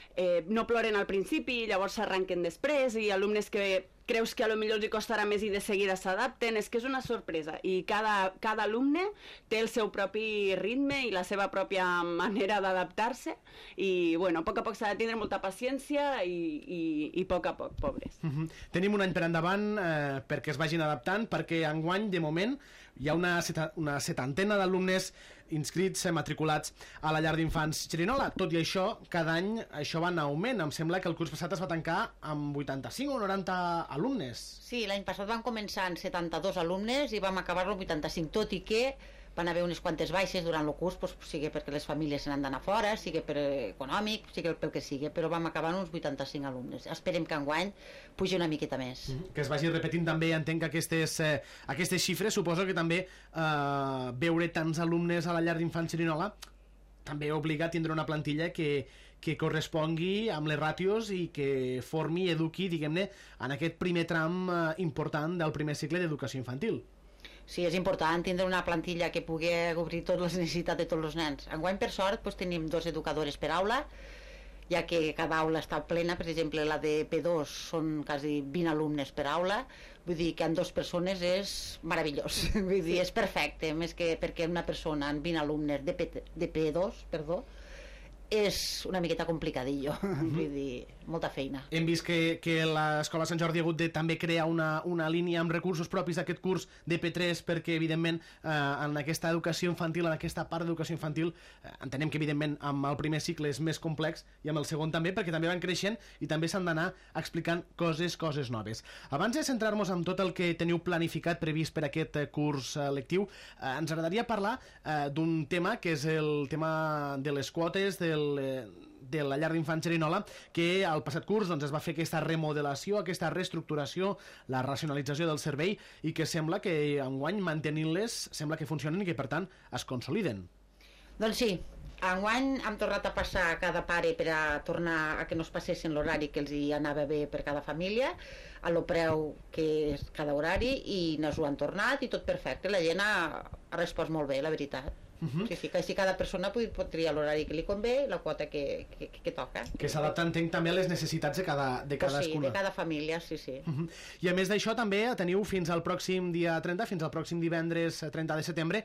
no ploren al principi, llavors s'arranquen després, i alumnes que creus que potser els hi costarà més i de seguida s'adapten. És que és una sorpresa, i cada alumne té el seu propi ritme i la seva pròpia manera d'adaptar-se, i bueno, a poc s'ha de tindre molta paciència i a poc, pobres. Tenim un any per endavant perquè es vagin adaptant, perquè enguany, de moment, hi ha una setantena d'alumnes inscrits, matriculats a la llar d'infants Xerinola. Tot i això, cada any això va en augment. Em sembla que el curs passat es va tancar amb 85 o 90 alumnes. Sí, l'any passat vam començar amb 72 alumnes i vam acabar-lo amb 85, tot i que van haver unes quantes baixes durant el curs, sigui perquè les famílies se n'han d'anar fora, sigui per econòmic, sigui pel que sigui, però vam acabar amb uns 85 alumnes. Esperem que enguany pugi una miqueta més. Que es vagi repetint també, entenc que aquestes xifres, suposo que també veure tants alumnes a la llar d'infants Xerinola també obliga a tindre una plantilla que correspongui amb les ràtios i que formi i eduqui, diguem-ne, en aquest primer tram important del primer cicle d'educació infantil. Sí, és important tindre una plantilla que pugui cobrir totes les necessitats de tots els nens. Enguany, per sort, tenim 2 educadores per aula ja que cada aula està plena. Per exemple, la de P2 són quasi 20 alumnes per aula, vull dir que amb 2 persones és meravellós, vull dir, és perfecte, més que perquè una persona amb 20 alumnes de P2, perdó, és una miqueta complicadillo, vull dir, molta feina. Hem vist que l'Escola Sant Jordi ha hagut de també crear una línia amb recursos propis d'aquest curs de P3 perquè, evidentment, en aquesta educació infantil, en aquesta part d'educació infantil, entenem que, evidentment, amb el primer cicle és més complex i amb el segon també, perquè també van creixent i també s'han d'anar explicant coses noves. Abans de centrar-nos en tot el que teniu planificat, previst per aquest curs lectiu, ens agradaria parlar d'un tema que és el tema de les quotes, de la llar d'infants Xerinola, que al passat curs es va fer aquesta remodelació, aquesta reestructuració, la racionalització del servei, i que sembla que enguany, mantenint-les, sembla que funcionen i que per tant es consoliden. Doncs sí, enguany hem tornat a passar a cada pare per a tornar a que no es passessin l'horari que els hi anava bé per cada família, a lo preu que és cada horari, i ens ho han tornat i tot perfecte, la gent ha respost molt bé, la veritat. Sí, que així cada persona pot triar l'horari que li convé i la quota que toca. Que s'adapta, entenc, també a les necessitats de cadascuna. Sí, de cada família, sí. I a més d'això també teniu fins al pròxim dia 30, fins al pròxim divendres 30 de setembre,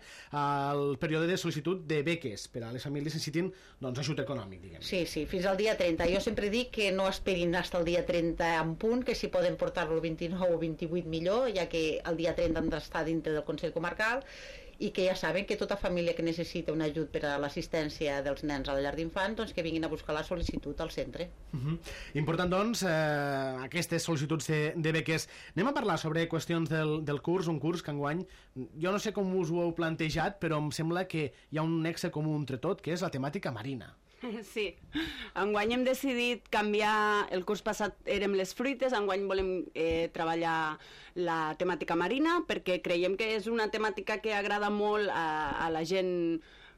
el període de sol·licitud de beques per a les famílies que necessitin ajut econòmic, diguem. Sí, fins al dia 30. Jo sempre dic que no esperin fins al dia 30 en punt, que si poden portar-lo el 29 o 28 millor, ja que el dia 30 han d'estar dintre del Consell Comarcal, i que ja saben que tota família que necessita un ajut per a l'assistència dels nens a la llar d'infants, doncs que vinguin a buscar la sol·licitud al centre. Important, doncs, aquestes sol·licituds de beques. Anem a parlar sobre qüestions del curs, un curs que enguany, jo no sé com us ho heu plantejat, però em sembla que hi ha un nexe comú entre tot, que és la temàtica marina. Sí, enguany hem decidit canviar, el curs passat érem les fruites, enguany volem treballar la temàtica marina perquè creiem que és una temàtica que agrada molt a la gent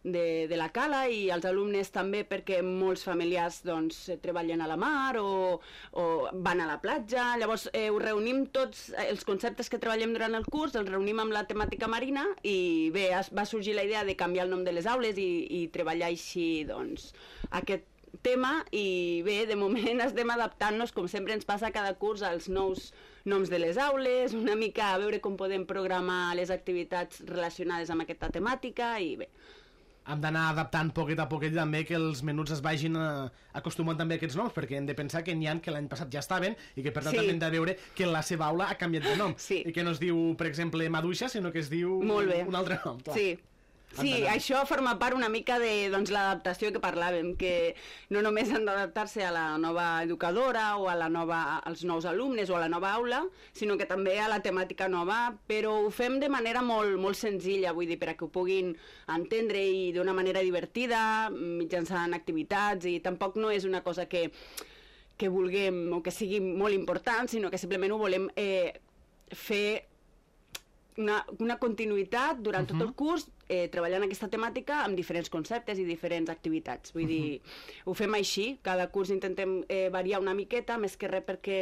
de la cala i als alumnes també, perquè molts familiars treballen a la mar o van a la platja. Llavors ho reunim tots els conceptes que treballem durant el curs, els reunim amb la temàtica marina, i bé, va sorgir la idea de canviar el nom de les aules i treballar així aquest tema. I bé, de moment estem adaptant-nos, com sempre ens passa cada curs, als nous noms de les aules, una mica a veure com podem programar les activitats relacionades amb aquesta temàtica, i bé, hem d'anar adaptant poquet a poquet també, que els menuts es vagin acostumant també a aquests noms, perquè hem de pensar que n'hi ha que l'any passat ja estaven i que per tant també hem de veure que la seva aula ha canviat de nom, i que no es diu, per exemple, Maduixa, sinó que es diu un altre nom. Clar. Sí, això forma part una mica de l'adaptació que parlàvem, que no només han d'adaptar-se a la nova educadora o als nous alumnes o a la nova aula, sinó que també a la temàtica nova, però ho fem de manera molt senzilla, vull dir, per a que ho puguin entendre i d'una manera divertida, mitjançant activitats, i tampoc no és una cosa que vulguem o que sigui molt important, sinó que simplement ho volem fer una continuïtat durant tot el curs, treballant aquesta temàtica amb diferents conceptes i diferents activitats. Vull dir, ho fem així, cada curs intentem variar una miqueta, més que res perquè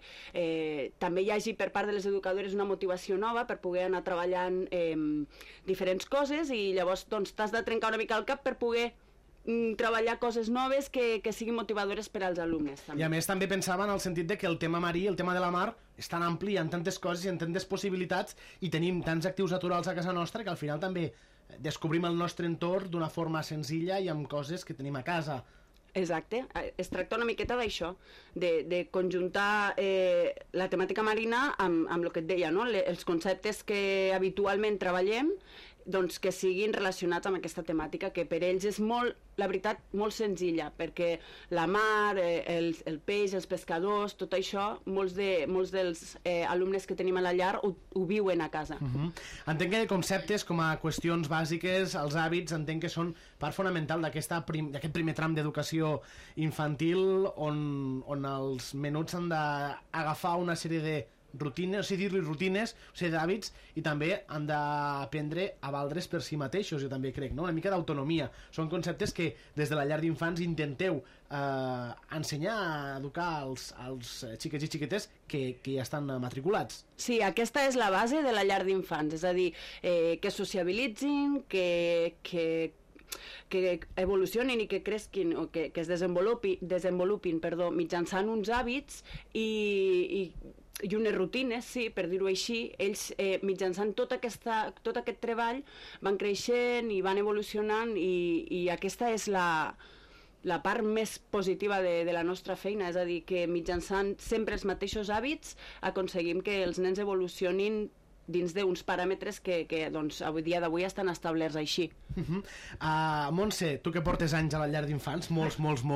també hi hagi per part de les educadores una motivació nova per poder anar treballant diferents coses, i llavors t'has de trencar una mica el cap per poder treballar coses noves que siguin motivadores per als alumnes. I a més també pensava en el sentit de que el tema marí, el tema de la mar, és tan ampli, en tantes coses i en tantes possibilitats, i tenim tants actius naturals a casa nostra, que al final també descobrim el nostre entorn d'una forma senzilla i amb coses que tenim a casa. Exacte, es tracta una miqueta d'això, de conjuntar la temàtica marina amb el que et deia, no? Els conceptes que habitualment treballem, doncs que siguin relacionats amb aquesta temàtica, que per ells és molt, la veritat, molt senzilla, perquè la mar, el peix, els pescadors, tot això, molts dels alumnes que tenim a la llar ho viuen a casa. Entenc que conceptes com a qüestions bàsiques, els hàbits, entenc que són part fonamental d'aquest primer tram d'educació infantil, on els menuts han d'agafar una sèrie de rutines, o sigui, dir-li rutines, o sigui, d'hàbits, i també han d'aprendre a valdre's per si mateixos, jo també crec, no? Una mica d'autonomia. Són conceptes que des de la llar d'infants intenteu ensenyar a educar als xiquets i xiquetes que ja estan matriculats. Sí, aquesta és la base de la llar d'infants, és a dir, que sociabilitzin, que evolucionin i que cresquin o que es desenvolupin mitjançant uns hàbits i unes rutines, sí, per dir-ho així. Ells, mitjançant tot aquest treball, van creixent i van evolucionant i aquesta és la part més positiva de la nostra feina, és a dir, que mitjançant sempre els mateixos hàbits aconseguim que els nens evolucionin dins d'uns paràmetres que doncs, avui dia d'avui estan establerts així. Montse, tu que portes anys a la llar d'infants, molts,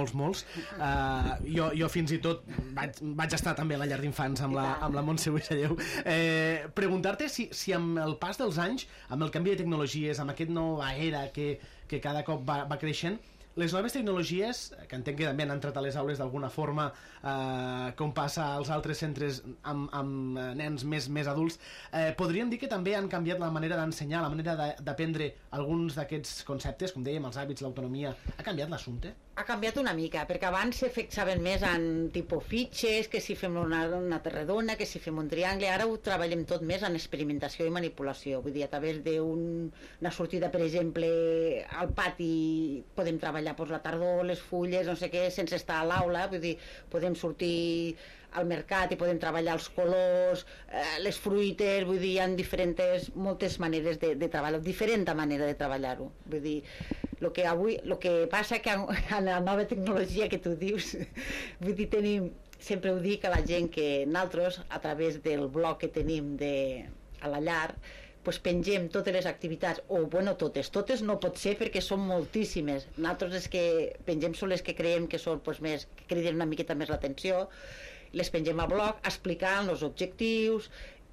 jo fins i tot vaig estar també a la llar d'infants amb la Montse Buixalleu. Preguntar-te si amb el pas dels anys, amb el canvi de tecnologies, amb aquesta nova era que cada cop va creixent, les noves tecnologies, que entenc que també han entrat a les aules d'alguna forma, com passa als altres centres amb nens més adults, podríem dir que també han canviat la manera d'ensenyar, la manera d'aprendre alguns d'aquests conceptes, com dèiem, els hàbits, l'autonomia. Ha canviat l'assumpte? Ha canviat una mica, perquè abans se fixaven més en tipus fitxes, que si fem una redona, que si fem un triangle. Ara ho treballem tot més en experimentació i manipulació. Vull dir, a través d'una sortida, per exemple, al pati, podem treballar la tardor, les fulles, no sé què, sense estar a l'aula. Vull dir, podem sortir al mercat i podem treballar els colors, les fruites, vull dir, hi ha moltes maneres de treballar, diferent manera de treballar-ho. Vull dir, el que passa que amb la nova tecnologia que tu dius, vull dir, sempre ho dic a la gent que nosaltres, a través del blog que tenim a la llar, pues pengem totes les activitats, totes no pot ser perquè són moltíssimes. Nosaltres les que pengem són les que creiem que són més, que criden una miqueta més l'atenció, les pengem a blog explicant els objectius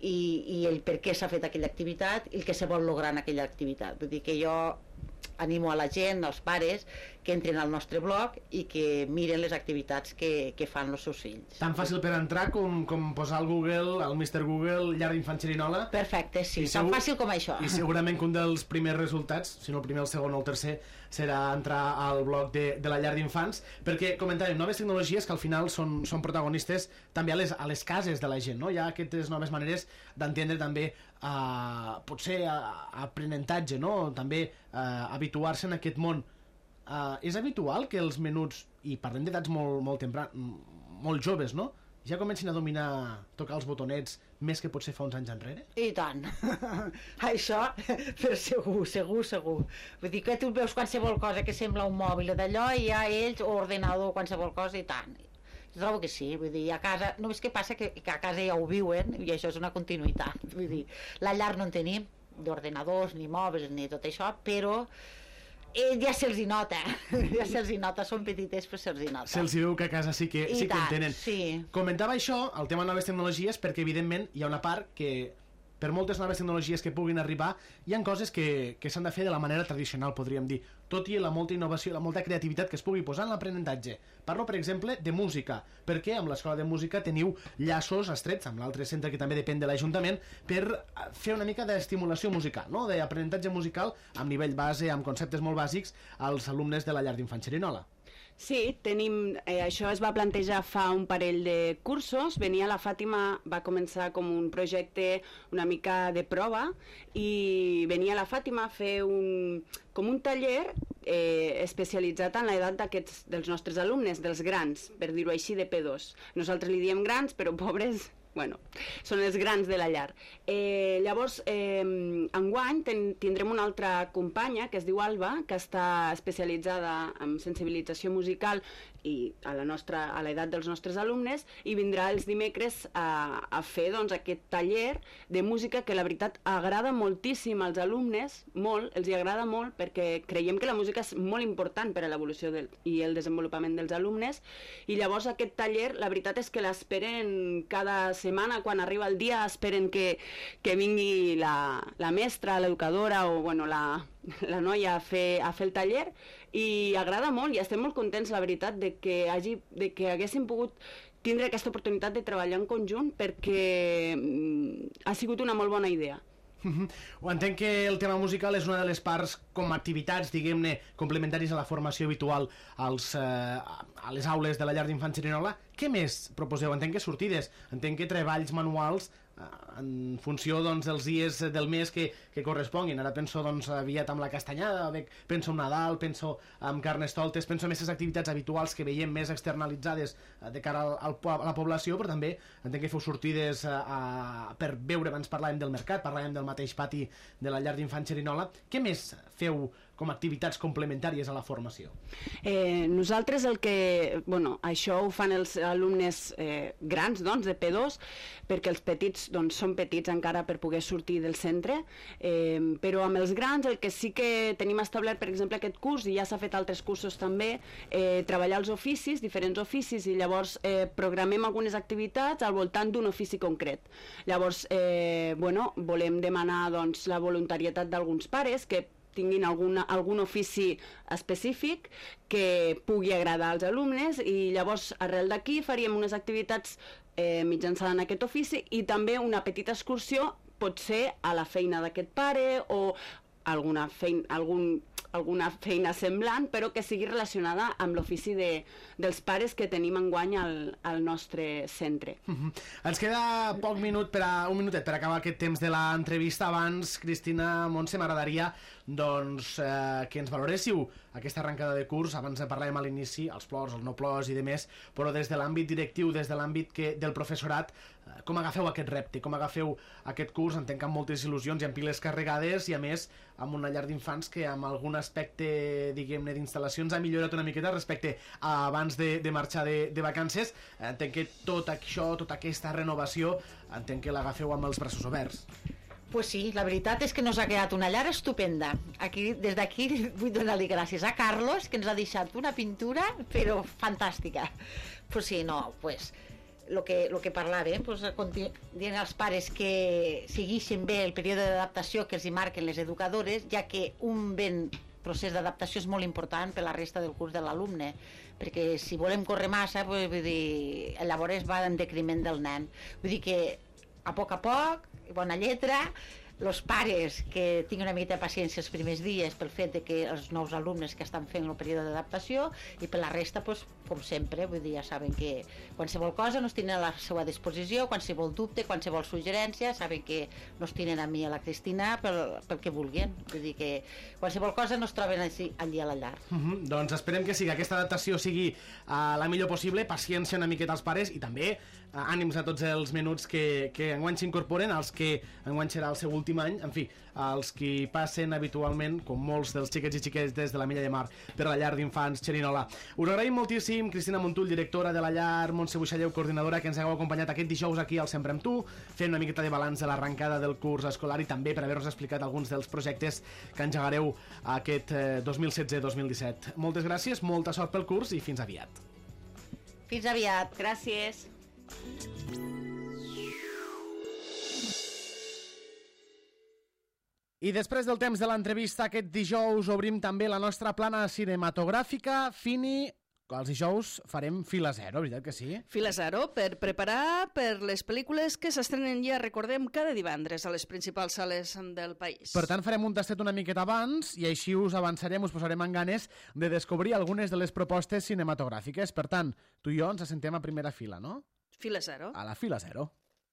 i el per què s'ha fet aquella activitat i el que se vol lograr en aquella activitat. Vull dir que jo animo a la gent, als pares, que entren al nostre blog i que miren les activitats que fan els seus fills. Tan fàcil per entrar com posar al Google, al Mr. Google, llar d'infants Xerinola. Perfecte, sí, tan fàcil com això. I segurament que un dels primers resultats, si no el primer, el segon o el tercer, serà entrar al blog de la llar d'infants, perquè comentàvem noves tecnologies que al final són protagonistes també a les cases de la gent, no? Hi ha aquestes noves maneres d'entendre també potser aprenentatge, no? També habituar-se en aquest món. És habitual que els menuts, i parlem d'edats molt joves, no? Ja comencin a dominar, tocar els botonets més que potser fa uns anys enrere? I tant. Això, per segur. Vull dir que tu veus qualsevol cosa que sembla un mòbil o d'allò i ja ells, o ordenador, qualsevol cosa, i tant. Jo trobo que sí, vull dir, a casa, només que passa que a casa ja ho viuen i això és una continuïtat. Vull dir, la llar no en tenim d'ordenadors, ni mòbils, ni tot això, però ja se'ls hi nota, són petites però se'ls hi nota. Se'ls hi veu que a casa sí que en tenen. Sí. Comentava això, el tema de noves tecnologies, perquè evidentment hi ha una part que per moltes noves tecnologies que puguin arribar, hi ha coses que s'han de fer de la manera tradicional, podríem dir, tot i la molta innovació, la molta creativitat que es pugui posar en l'aprenentatge. Parlo, per exemple, de música, perquè amb l'Escola de Música teniu llaços estrets amb l'altre centre que també depèn de l'Ajuntament per fer una mica d'estimulació musical, no? D'aprenentatge musical amb nivell base, amb conceptes molt bàsics als alumnes de la llar d'infants Xerinola. Sí, tenim, això es va plantejar fa un parell de cursos. Venia la Fàtima, va començar com un projecte una mica de prova i venia la Fàtima a fer com un taller especialitzat en l'edat dels nostres alumnes, dels grans, per dir-ho així, de P2. Nosaltres li diem grans, però pobres, bueno, són els grans de la llar. Llavors, enguany tindrem una altra companya que es diu Alba, que està especialitzada en sensibilització musical i a l'edat dels nostres alumnes, i vindrà els dimecres a fer aquest taller de música que la veritat agrada moltíssim als alumnes, molt, els hi agrada molt, perquè creiem que la música és molt important per a l'evolució i el desenvolupament dels alumnes, i llavors aquest taller, la veritat és que l'esperen cada setmana, quan arriba el dia, esperen que vingui la mestra, l'educadora o bueno, la noia a fer el taller, i agrada molt i estem molt contents, la veritat, de que haguéssim pogut tindre aquesta oportunitat de treballar en conjunt, perquè ha sigut una molt bona idea. Ho entenc que el tema musical és una de les parts com a activitats, diguem-ne, complementaris a la formació habitual a les aules de la llar d'infants Xerinola. Què més proposeu? Entenc que sortides, entenc que treballs manuals en funció dels dies del mes que corresponguin. Ara penso aviat amb la castanyada, penso en Nadal, penso en Carnestoltes, penso en aquestes activitats habituals que veiem més externalitzades de cara a la població, però també entenc que feu sortides per veure, abans parlàvem del mercat, parlàvem del mateix pati de la llar d'infants Xerinola. Què més feu com a activitats complementàries a la formació? Nosaltres això ho fan els alumnes grans, de P2, perquè els petits són petits encara per poder sortir del centre, però amb els grans el que sí que tenim establert, per exemple, aquest curs, i ja s'ha fet altres cursos també, treballar els oficis, diferents oficis, i llavors programem algunes activitats al voltant d'un ofici concret. Llavors, volem demanar la voluntarietat d'alguns pares que tinguin algun ofici específic que pugui agradar als alumnes, i llavors arrel d'aquí faríem unes activitats mitjançant aquest ofici, i també una petita excursió, pot ser a la feina d'aquest pare o alguna feina semblant, però que sigui relacionada amb l'ofici dels pares que tenim enguany al nostre centre. Ens queda un minutet per acabar aquest temps de l'entrevista. Abans, Cristina, Montse, m'agradaria que ens valoréssiu aquesta arrencada de curs. Abans en parlàvem a l'inici, els plors, els no plors i demés, però des de l'àmbit directiu, des de l'àmbit del professorat, com agafeu aquest repte, com agafeu aquest curs? Entenc que amb moltes il·lusions i amb piles carregades, i a més amb una llar d'infants que amb algun aspecte, diguem-ne, d'instal·lacions ha millorat una miqueta respecte a abans de marxar de vacances. Entenc que tot això, tota aquesta renovació, entenc que l'agafeu amb els braços oberts. Pues sí, la veritat és que nos ha quedat una llar estupenda. Des d'aquí vull donar-li gràcies a Carlos, que ens ha deixat una pintura, però fantàstica. Pues sí, lo que parlàvem, dient als pares que segueixin bé el període d'adaptació que els hi marquen les educadores, ja que un ben procés d'adaptació és molt important per la resta del curs de l'alumne, perquè si volem córrer massa, llavors va en decriment del nen. Vull dir que a poc, bona lletra, els pares que tinguin una mica de paciència els primers dies pel fet de que els nous alumnes que estan fent el període d'adaptació, i per la resta, com sempre, vull dir, ja saben que qualsevol cosa nos tenen a la seva disposició, qualsevol dubte, qualsevol suggerència, saben que nos tenen a mi i a la Cristina pel que vulguin. Vull dir que qualsevol cosa nos troben allí a la llar. Doncs esperem que aquesta adaptació sigui la millor possible, paciència una miqueta als pares, i també ànims a tots els menuts que enguany s'incorporen, als que enguany serà el seu últim any, en fi, els que passen habitualment, com molts dels xiquets i xiquetes de la Mella de Mar, per la llar d'infants Xerinola. Us agraïm moltíssim, Cristina Montull, directora de la llar, Montse Buixalleu, coordinadora, que ens hagueu acompanyat aquest dijous aquí al Sempre amb tu, fent una miqueta de balanç de l'arrencada del curs escolar, i també per haver-nos explicat alguns dels projectes que engegareu aquest 2016-2017. Moltes gràcies, molta sort pel curs i fins aviat. Fins aviat, gràcies. I després del temps de l'entrevista, aquest dijous obrim també la nostra plana cinematogràfica. Fini, els dijous farem Fila Zero, veritat que sí? Fila Zero, per preparar per les pel·lícules que s'estrenen ja, recordem, cada divendres a les principals sales del país. Per tant, farem un tastet una miqueta abans i així us avançarem, us posarem en ganes de descobrir algunes de les propostes cinematogràfiques. Per tant, tu i jo ens assentem a primera fila, no? Fila Zero. A la Fila Zero.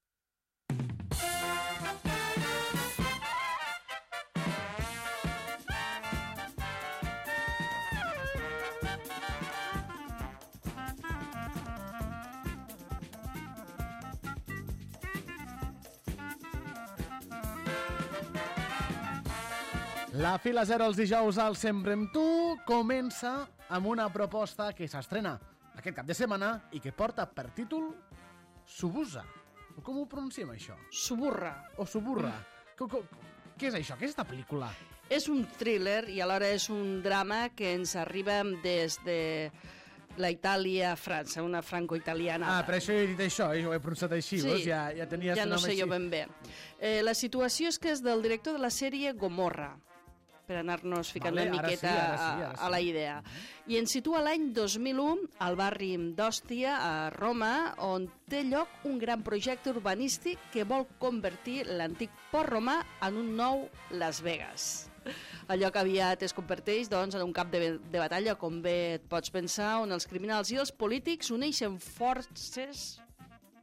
La Fila Zero els dijous al Sempre amb tu comença amb una proposta que s'estrena aquest cap de setmana i que porta per títol Subusa. Com ho pronunciem, això? Suburra. O Suburra. Què és això? Què és aquesta pel·lícula? És un thriller i alhora és un drama que ens arriba des de la Itàlia-França, una franco-italiana. Per això he dit això, ho he pronunciat així, sí, ja tenies ja un nom no sé així. jo ben bé. La situació és que és del director de la sèrie Gomorra, per anar-nos ficant una miqueta a la idea. I ens situa l'any 2001 al barri d'Òstia, a Roma, on té lloc un gran projecte urbanístic que vol convertir l'antic port romà en un nou Las Vegas. Allò que aviat es converteix en un camp de batalla, com bé et pots pensar, on els criminals i els polítics uneixen forces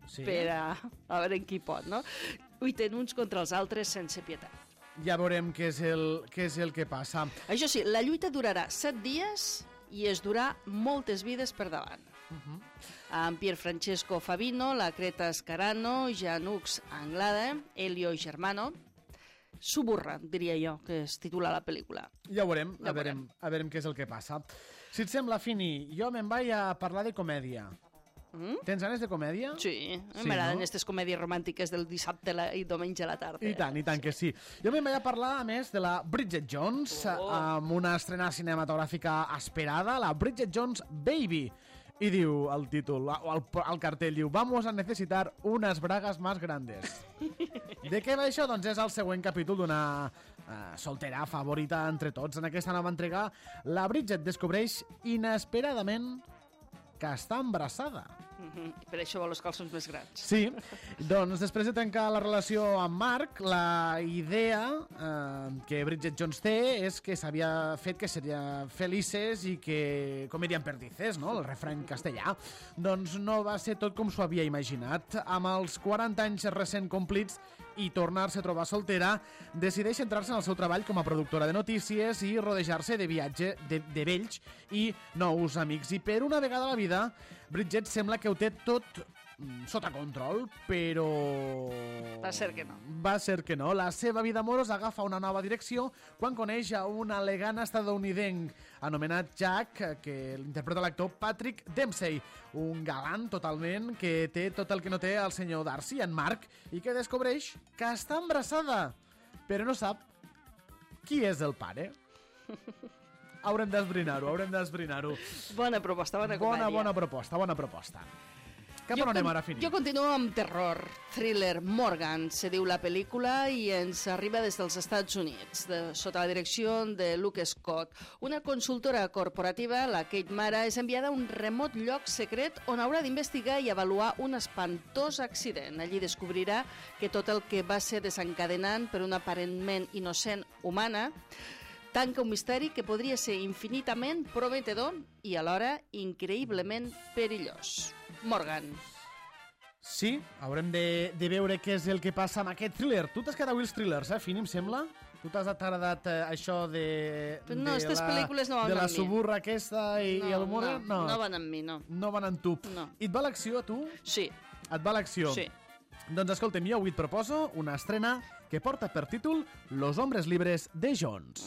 per a veure en qui pot, no? Lluiten uns contra els altres sense pietat. Ja veurem què és el que passa. Això sí, la lluita durarà 7 dies i es durà moltes vides per davant. Amb Pier Francesco Favino, la Creta Scarano, Janux Anglada, Elio Germano, Suburra, diria jo, que es titula la pel·lícula. Ja ho veurem, a veurem què és el que passa. Si et sembla, Fini, jo me'n vaig a parlar de comèdia. Tens ganes de comèdia? Sí, m'agraden aquestes comèdies romàntiques del dissabte i diumenge a la tarda. I tant que sí. Jo me'n vaig a parlar, a més, de la Bridget Jones, amb una estrena cinematogràfica esperada, la Bridget Jones Baby. I diu el títol, el cartell, diu «Vamos a necesitar unas bragas más grandes». De què va això? Doncs és el següent capítol d'una soltera favorita entre tots. En aquesta nova entrega, la Bridget descobreix inesperadament que està embarassada. Per això vol els calçons més grans. Sí, doncs després de trencar la relació amb Mark, la idea que Bridget Jones té és que s'havia fet que serien felices i que comerien perdices, no? El refrany castellà. Doncs no va ser tot com s'ho havia imaginat. Amb els 40 anys recent complits i tornar-se a trobar soltera, decideix centrar-se en el seu treball com a productora de notícies i rodejar-se de viatge de vells i nous amics. I per una vegada a la vida, Bridget sembla que ho té tot sota control, però... Va ser que no. Va ser que no. La seva vida amorosa agafa una nova direcció quan coneix a un elegant estadounidenc anomenat Jack, que l'interpreta l'actor Patrick Dempsey, un galant totalment que té tot el que no té el senyor Darcy, en Mark, i que descobreix que està embarassada, però no sap qui és el pare. Haurem d'esbrinar-ho. Bona proposta, bona comèdia. Bona proposta. Cap on anem ara, Fini? Jo continuo amb terror. Thriller Morgan, se diu la pel·lícula, i ens arriba des dels Estats Units, sota la direcció de Luke Scott. Una consultora corporativa, la Kate Mara, és enviada a un remot lloc secret on haurà d'investigar i avaluar un espantós accident. Allí descobrirà que tot el que va ser desencadenant per una aparentment innocent humana tanca un misteri que podria ser infinitament prometedor i alhora increïblement perillós. Morgan. Sí, haurem de veure què és el que passa amb aquest thriller. Tu t'has quedat avui els thrillers, Fini, em sembla? Tu t'has agradat això de... No, aquestes pel·lícules no van amb mi. De la suburra aquesta i el Morgan? No van amb mi, no. No van amb tu. No. I et va l'acció, a tu? Sí. Et va l'acció? Sí. Doncs escolta'm, jo avui et proposo una estrena que porta per títol Los hombres libres de Jones.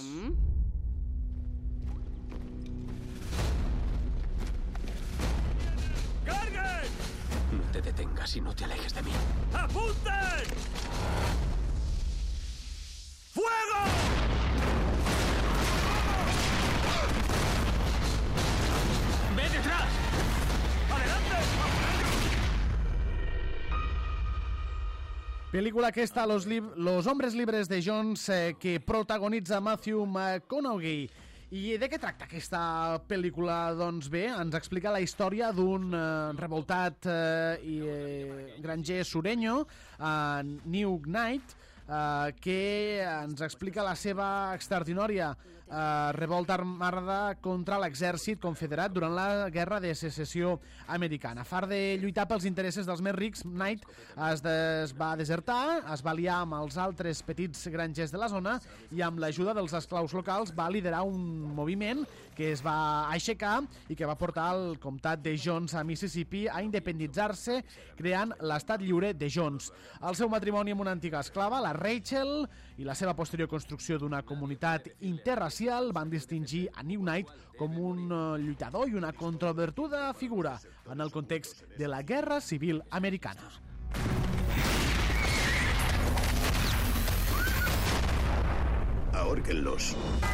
¡Carguen! No te detengas y no te alejes de mí. ¡Apunten! ¡Fuego! ¡Ve detrás! ¡Adelante! Pel·lícula aquesta, Los hombres libres de Jones, que protagonitza Matthew McConaughey. I de què tracta aquesta pel·lícula? Doncs bé, ens explica la història d'un revoltat granger sureño, New Knight, que ens explica la seva extraordinària revolta armada contra l'exèrcit confederat durant la Guerra de Secessió americana. Far de lluitar pels interessos dels més rics, Knight es va desertar, es va aliar amb els altres petits grangers de la zona i amb l'ajuda dels esclaus locals va liderar un moviment que es va aixecar i que va portar el comtat de Jones a Mississippi a independitzar-se, creant l'estat lliure de Jones. El seu matrimoni amb una antiga esclava, la Rachel, i la seva posterior construcció d'una comunitat interracial van distingir a New Knight com un lluitador i una controvertida figura en el context de la Guerra Civil Americana. Ahórquenlos.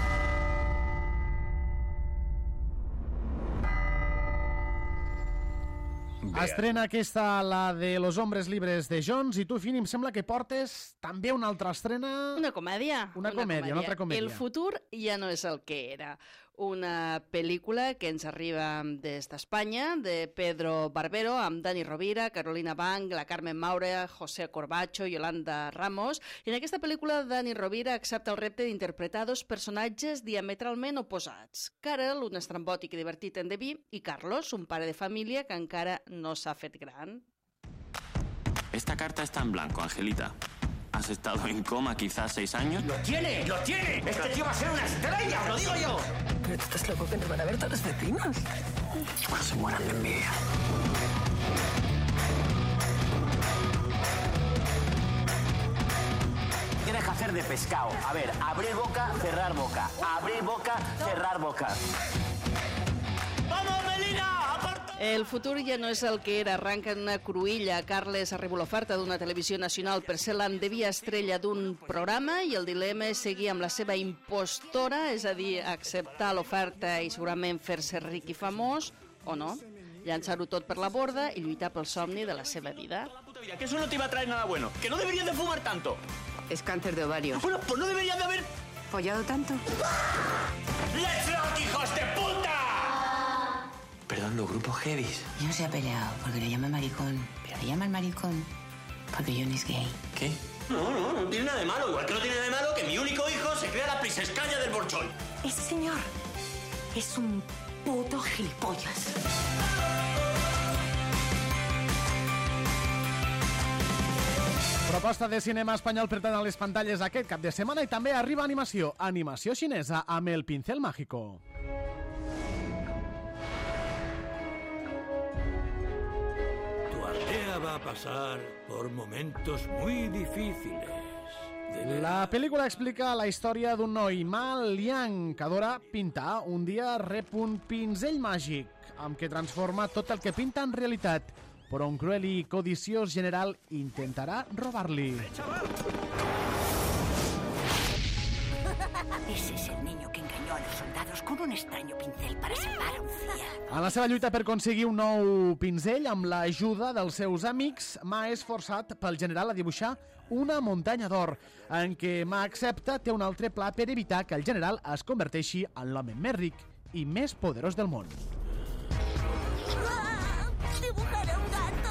Estrena aquesta, la de Los hombres libres de Jones, i tu, Fini, em sembla que portes també una altra estrena... Una comèdia. Una altra comèdia. El futur ja no és el que era. Una pel·lícula que ens arriba des d'Espanya, de Pedro Barbero, amb Dani Rovira, Carolina Banc, la Carmen Maura, José Corbacho, Yolanda Ramos. I en aquesta pel·lícula, Dani Rovira accepta el repte d'interpretar dos personatges diametralment oposats. Karel, un estrambòtic i divertit endeví, i Carlos, un pare de família que encara no s'ha fet gran. Esta carta está en blanco, Angelita. ¿Has estado en coma quizás 6 años? ¡Lo tiene! ¡Lo tiene! ¡Este tío va a ser una estrella! ¡Os lo digo yo! Pero tú estás loco, que nos van a ver todos los vecinos. Igual se mueran de envidia. ¿Qué deja hacer de pescado? A ver, abrir boca, cerrar boca. Abrir boca, cerrar boca. ¡Vamos, Melina! El futur ja no és el que era. Arranca en una cruïlla. Carles ha rebut l'oferta d'una televisió nacional per ser l'endevia estrella d'un programa i el dilema és seguir amb la seva impostora, és a dir, acceptar l'oferta i segurament fer-se ric i famós, o no, llançar-ho tot per la borda i lluitar pel somni de la seva vida. Que eso no te iba a traer nada bueno. Que no deberías de fumar tanto. Es cáncer de ovarios. Bueno, pues no deberías de haber... ¿Follado tanto? ¡Let's rock, hijos de puta! Perdón, los grupos heavies. Ya no se ha peleado porque le llaman maricón. Pero le llaman maricón porque Johnny es gay. ¿Qué? No tiene nada de malo. Igual que no tiene nada de malo que mi único hijo se crea la prisescaña del Borchol. Ese señor es un puto gilipollas. Proposta de cinema espanyol per tant a les pantalles aquest cap de setmana i també arriba animació xinesa amb El pincel mágico. Tu aldea va a pasar por momentos muy difíciles. La pel·lícula explica la història d'un noi, Ma Liang, que adora pintar. Un dia rep un pinzell màgic amb què transforma tot el que pinta en realitat, però un cruel i codiciós general intentarà robar-li. Ese es el niño que engañó a los soldados con un extraño pincel para salvar a un fiel. En la seva lluita per aconseguir un nou pinzell, amb l'ajuda dels seus amics, Ma és forçat pel general a dibuixar una muntanya d'or, en què Ma accepta té un altre pla per evitar que el general es converteixi en l'home més ric i més poderós del món. Dibujaré un gato.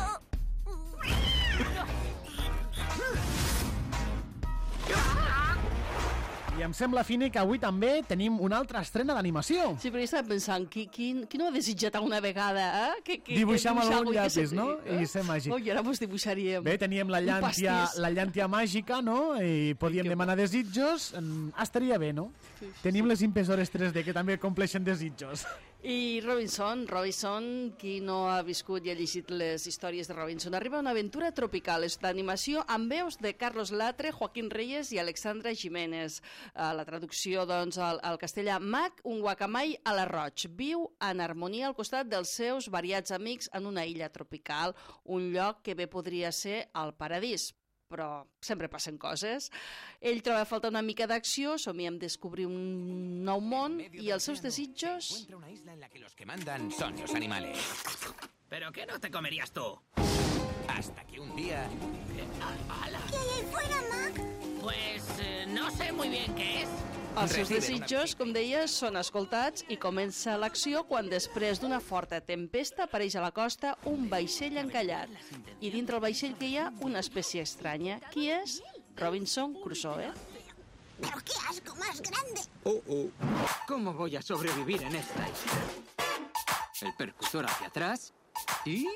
I em sembla, Fini, que avui també tenim una altra estrena d'animació. Sí, però jo estava pensant, qui no ha desitjat alguna vegada, Dibuixar amb algun llapis, no? I ser màgic. I ara mos dibuixaríem. Bé, teníem la llàntia màgica, no? I podíem demanar desitjos. Estaria bé, no? Tenim les impressores 3D, que també compleixen desitjos. I Robinson, qui no ha viscut i ha llegit les històries de Robinson, arriba a una aventura tropical. És d'animació amb veus de Carlos Latre, Joaquín Reyes i Alexandra Jiménez. La traducció, doncs, al castellà: Mac, un guacamai a l'arroig. Viu en harmonia al costat dels seus variats amics en una illa tropical, un lloc que bé podria ser el paradís. Però sempre passen coses. Ell troba a faltar una mica d'acció, somia en descobrir un nou món i els seus desitjos... Encuentra una isla en la que los que mandan son los animales. ¿Pero qué no te comerías tú? Hasta que un día... ¡Hala! ¿Qué hay ahí fuera, Mac? Pues no sé muy bien qué es. Els seus desitjos, com deia, són escoltats i comença l'acció quan després d'una forta tempesta apareix a la costa un vaixell encallat. I dintre el vaixell que hi ha una espècie estranya. Qui és? Robinson Crusoe. ¡Pero qué asco más grande! ¿Cómo voy a sobrevivir en esta isla? El percutor hacia atrás y...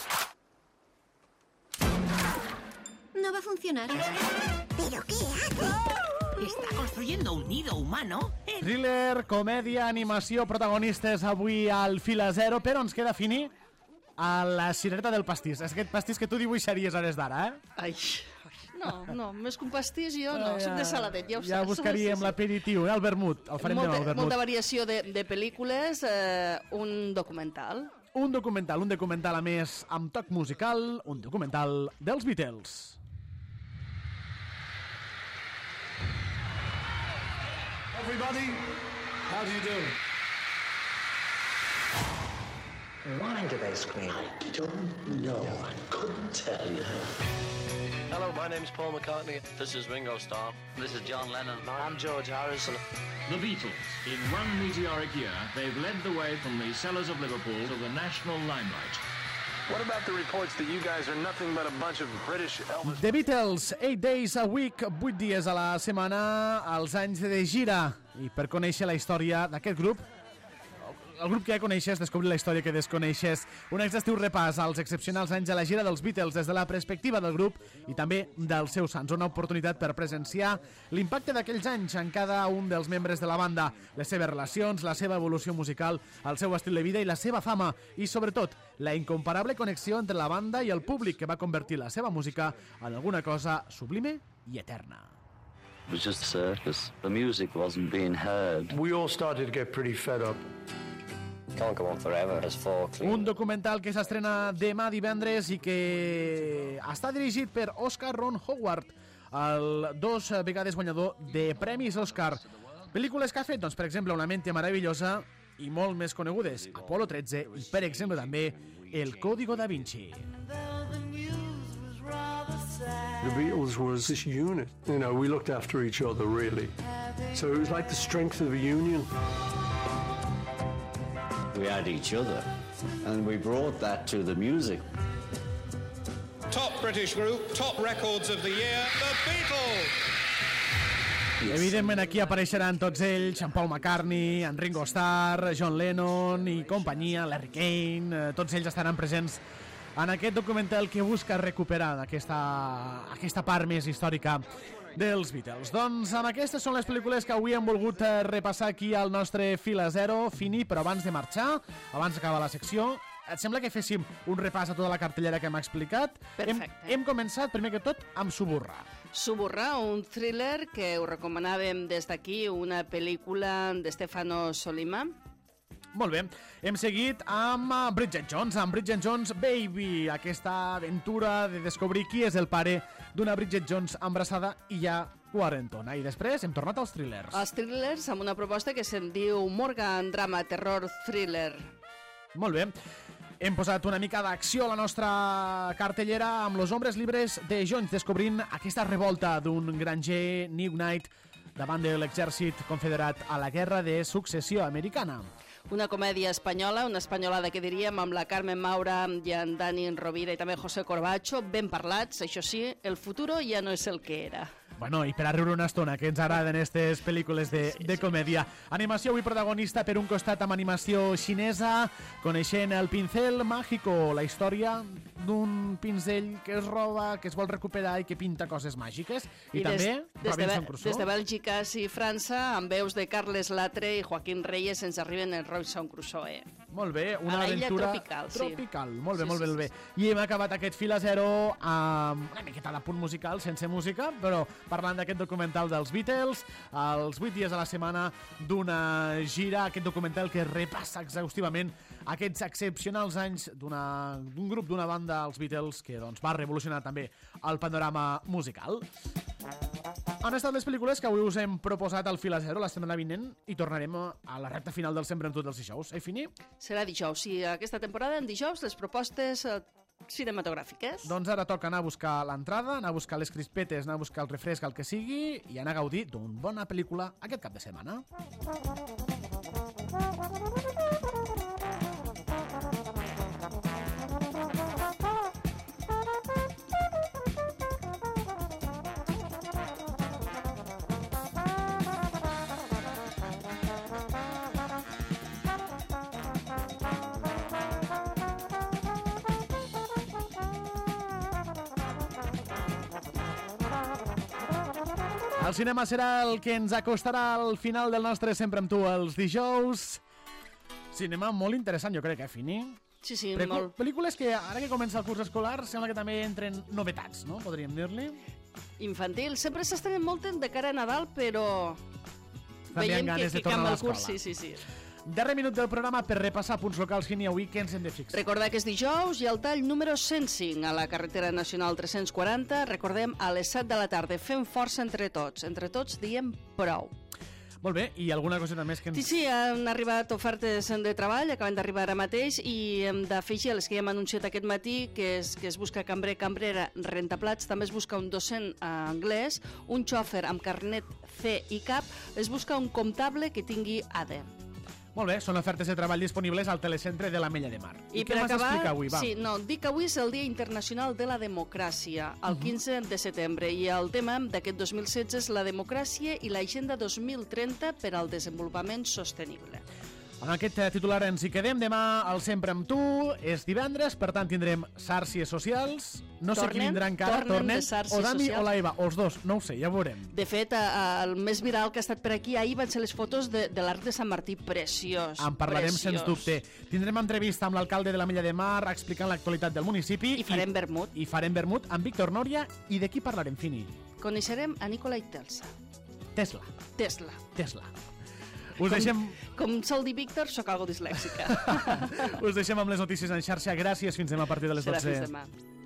No va a funcionar. ¿Pero qué hace? ¿Está construyendo un nido humano? Thriller, comèdia, animació, protagonistes avui al Fil a Zero, però ens queda, Fini, a la cirereta del pastís. És aquest pastís que tu dibuixaries a hores d'ara, eh? Ai, no, més que un pastís jo no, soc de saladet, ja ho saps. Ja buscaríem l'aperitiu, el vermut, el farem demà, el vermut. Molta variació de pel·lícules, un documental. Un documental a més amb toc musical, un documental dels Beatles. Everybody, how do you do? Why do they scream? I don't know. I couldn't tell you. Hello, my name's Paul McCartney. This is Ringo Starr. This is John Lennon. I'm George Harrison. The Beatles. In one meteoric year, they've led the way from the cellars of Liverpool to the national limelight. What about the reports that you guys are nothing but a bunch of British Elvis... The Beatles, 8 days a week, 8 dies a la setmana, als anys de gira. I per conèixer la història d'aquest grup, el grup que ja coneixes, descobrir la història que desconeixes, un exhaustiu repàs als excepcionals anys de la gira dels Beatles des de la perspectiva del grup i també dels seus sants, una oportunitat per presenciar l'impacte d'aquells anys en cada un dels membres de la banda, les seves relacions, la seva evolució musical, el seu estil de vida i la seva fama, i sobretot la incomparable connexió entre la banda i el públic que va convertir la seva música en alguna cosa sublime i eterna. It was just a circus. The music wasn't being heard. We all started to get pretty fed up. Can't go on forever as folk. Un documental que s'estrena demà divendres i que està dirigit per Oscar Ron Howard, el 2 vegades guanyador de premis Oscar. Pel·lícules que ha fet, doncs, per exemple, Una mente maravillosa i molt més conegudes, Apolo 13 i, per exemple, també El Código da Vinci. The Beatles was this unit. You know, we looked after each other, really. So it was like the strength of a union. We had each other, and we brought that to the music. Top British group, top records of the year, The Beatles! Evidentment aquí apareixeran tots ells, en Paul McCartney, en Ringo Starr, John Lennon i companyia, Larry Kane, tots ells estaran presents en aquest documental que busca recuperar aquesta part més històrica dels Beatles. Doncs amb aquestes són les pel·lícules que avui hem volgut repassar aquí al nostre Fil a Zero. Fini, però abans de marxar, abans d'acabar la secció, et sembla que féssim un repàs a tota la cartellera que hem explicat? Perfecte. Hem començat, primer que tot, amb Suburra. Suburra, un thriller que us recomanàvem des d'aquí, una pel·lícula de Stefano Sollima. Molt bé, hem seguit amb Bridget Jones, Baby, aquesta aventura de descobrir qui és el pare d'una Bridget Jones embarassada i ja quarantona. I després hem tornat als thrillers. Els thrillers amb una proposta que se'n diu Morgan Drama Terror Thriller. Molt bé. Hem posat una mica d'acció a la nostra cartellera amb Los Hombres Libres de Jones, descobrint aquesta revolta d'un granger New Knight davant de l'exèrcit confederat a la Guerra de Successió Americana. Una comèdia espanyola, una espanyolada que diríem, amb la Carmen Maura i en Dani Rovira i també José Corbacho, ben parlats, això sí, el futuro ja no és el que era. Bueno, i per a riure una estona, que ens agraden aquestes pel·lícules de comèdia. Animació avui protagonista per un costat amb animació xinesa, coneixent el pincel mágico, la història d'un pinzell que es roba, que es vol recuperar i que pinta coses màgiques. I també Robinson Crusoe. Des de Bèlgica i França, amb veus de Carles Latre i Joaquín Reyes, ens arriben el Robinson Crusoe. Molt bé, una a aventura tropical. Molt bé, molt bé. I hem acabat aquest Fil a Zero amb una miqueta de punt musical, sense música, però parlant d'aquest documental dels Beatles, els 8 dies a la setmana d'una gira, aquest documental que repassa exhaustivament aquests excepcionals anys d'un grup, d'una banda, els Beatles, que doncs, va revolucionar també el panorama musical. Han estat les pel·lícules que avui us hem proposat al Fil a Zero la setmana vinent i tornarem a la recta final del Sempre amb tu dels dijous. Fini? Serà dijous. I aquesta temporada, en dijous, les propostes cinematogràfiques. Doncs ara toca anar a buscar l'entrada, anar a buscar les crispetes, anar a buscar el refresc, el que sigui, i anar a gaudir d'una bona pel·lícula aquest cap de setmana. El cinema serà el que ens acostarà al final del nostre Sempre amb tu els dijous. Cinema molt interessant, jo crec, Fini? Sí, molt. Pel·lícules que ara que comença el curs escolar sembla que també entren novetats, no? Podríem dir-li. Infantil. Sempre s'estrenen molt de cara a Nadal, però veiem que canvia el curs. Sí. Darrer minut del programa per repassar punts locals, Fini, avui que ens hem de fixar. Recordar que és dijous i el tall número 105 a la carretera nacional 340. Recordem, a les 7 de la tarda. Fem força entre tots. Entre tots diem prou. Molt bé, i alguna coseta més que ens... Sí, han arribat ofertes de treball, acaben d'arribar ara mateix, i hem d'afegir les que ja hem anunciat aquest matí, que es busca cambrer, cambrera, rentaplats, també es busca un docent anglès, un xòfer amb carnet C i CAP, es busca un comptable que tingui ADE. Molt bé, són ofertes de treball disponibles al telecentre de l'Ametlla de Mar. I què m'has d'explicar avui? Va. Sí, dic que avui és el Dia Internacional de la Democràcia, el 15 de setembre, i el tema d'aquest 2016 és la democràcia i l'agenda 2030 per al desenvolupament sostenible. Amb aquest titular ens hi quedem. Demà al Sempre amb tu. És divendres, per tant tindrem xarxes socials. No sé qui vindrà encara. Tornen o Dami o l'Eva, o els dos, no ho sé, ja ho veurem. De fet, el més viral que ha estat per aquí ahir van ser les fotos de l'Arc de Sant Martí. Preciós. En parlarem sens dubte. Tindrem entrevista amb l'alcalde de l'Ametlla de Mar explicant l'actualitat del municipi. I farem vermut. I farem vermut amb Víctor Núria. I de qui parlarem, Fini? Coneixerem a Nikolai Tesla. Tesla. Us deixem... Com sol dir Víctor, sóc algo dislèxica. Us deixem amb les notícies en xarxa. Gràcies, fins demà a partir de les 12. Serà fins demà.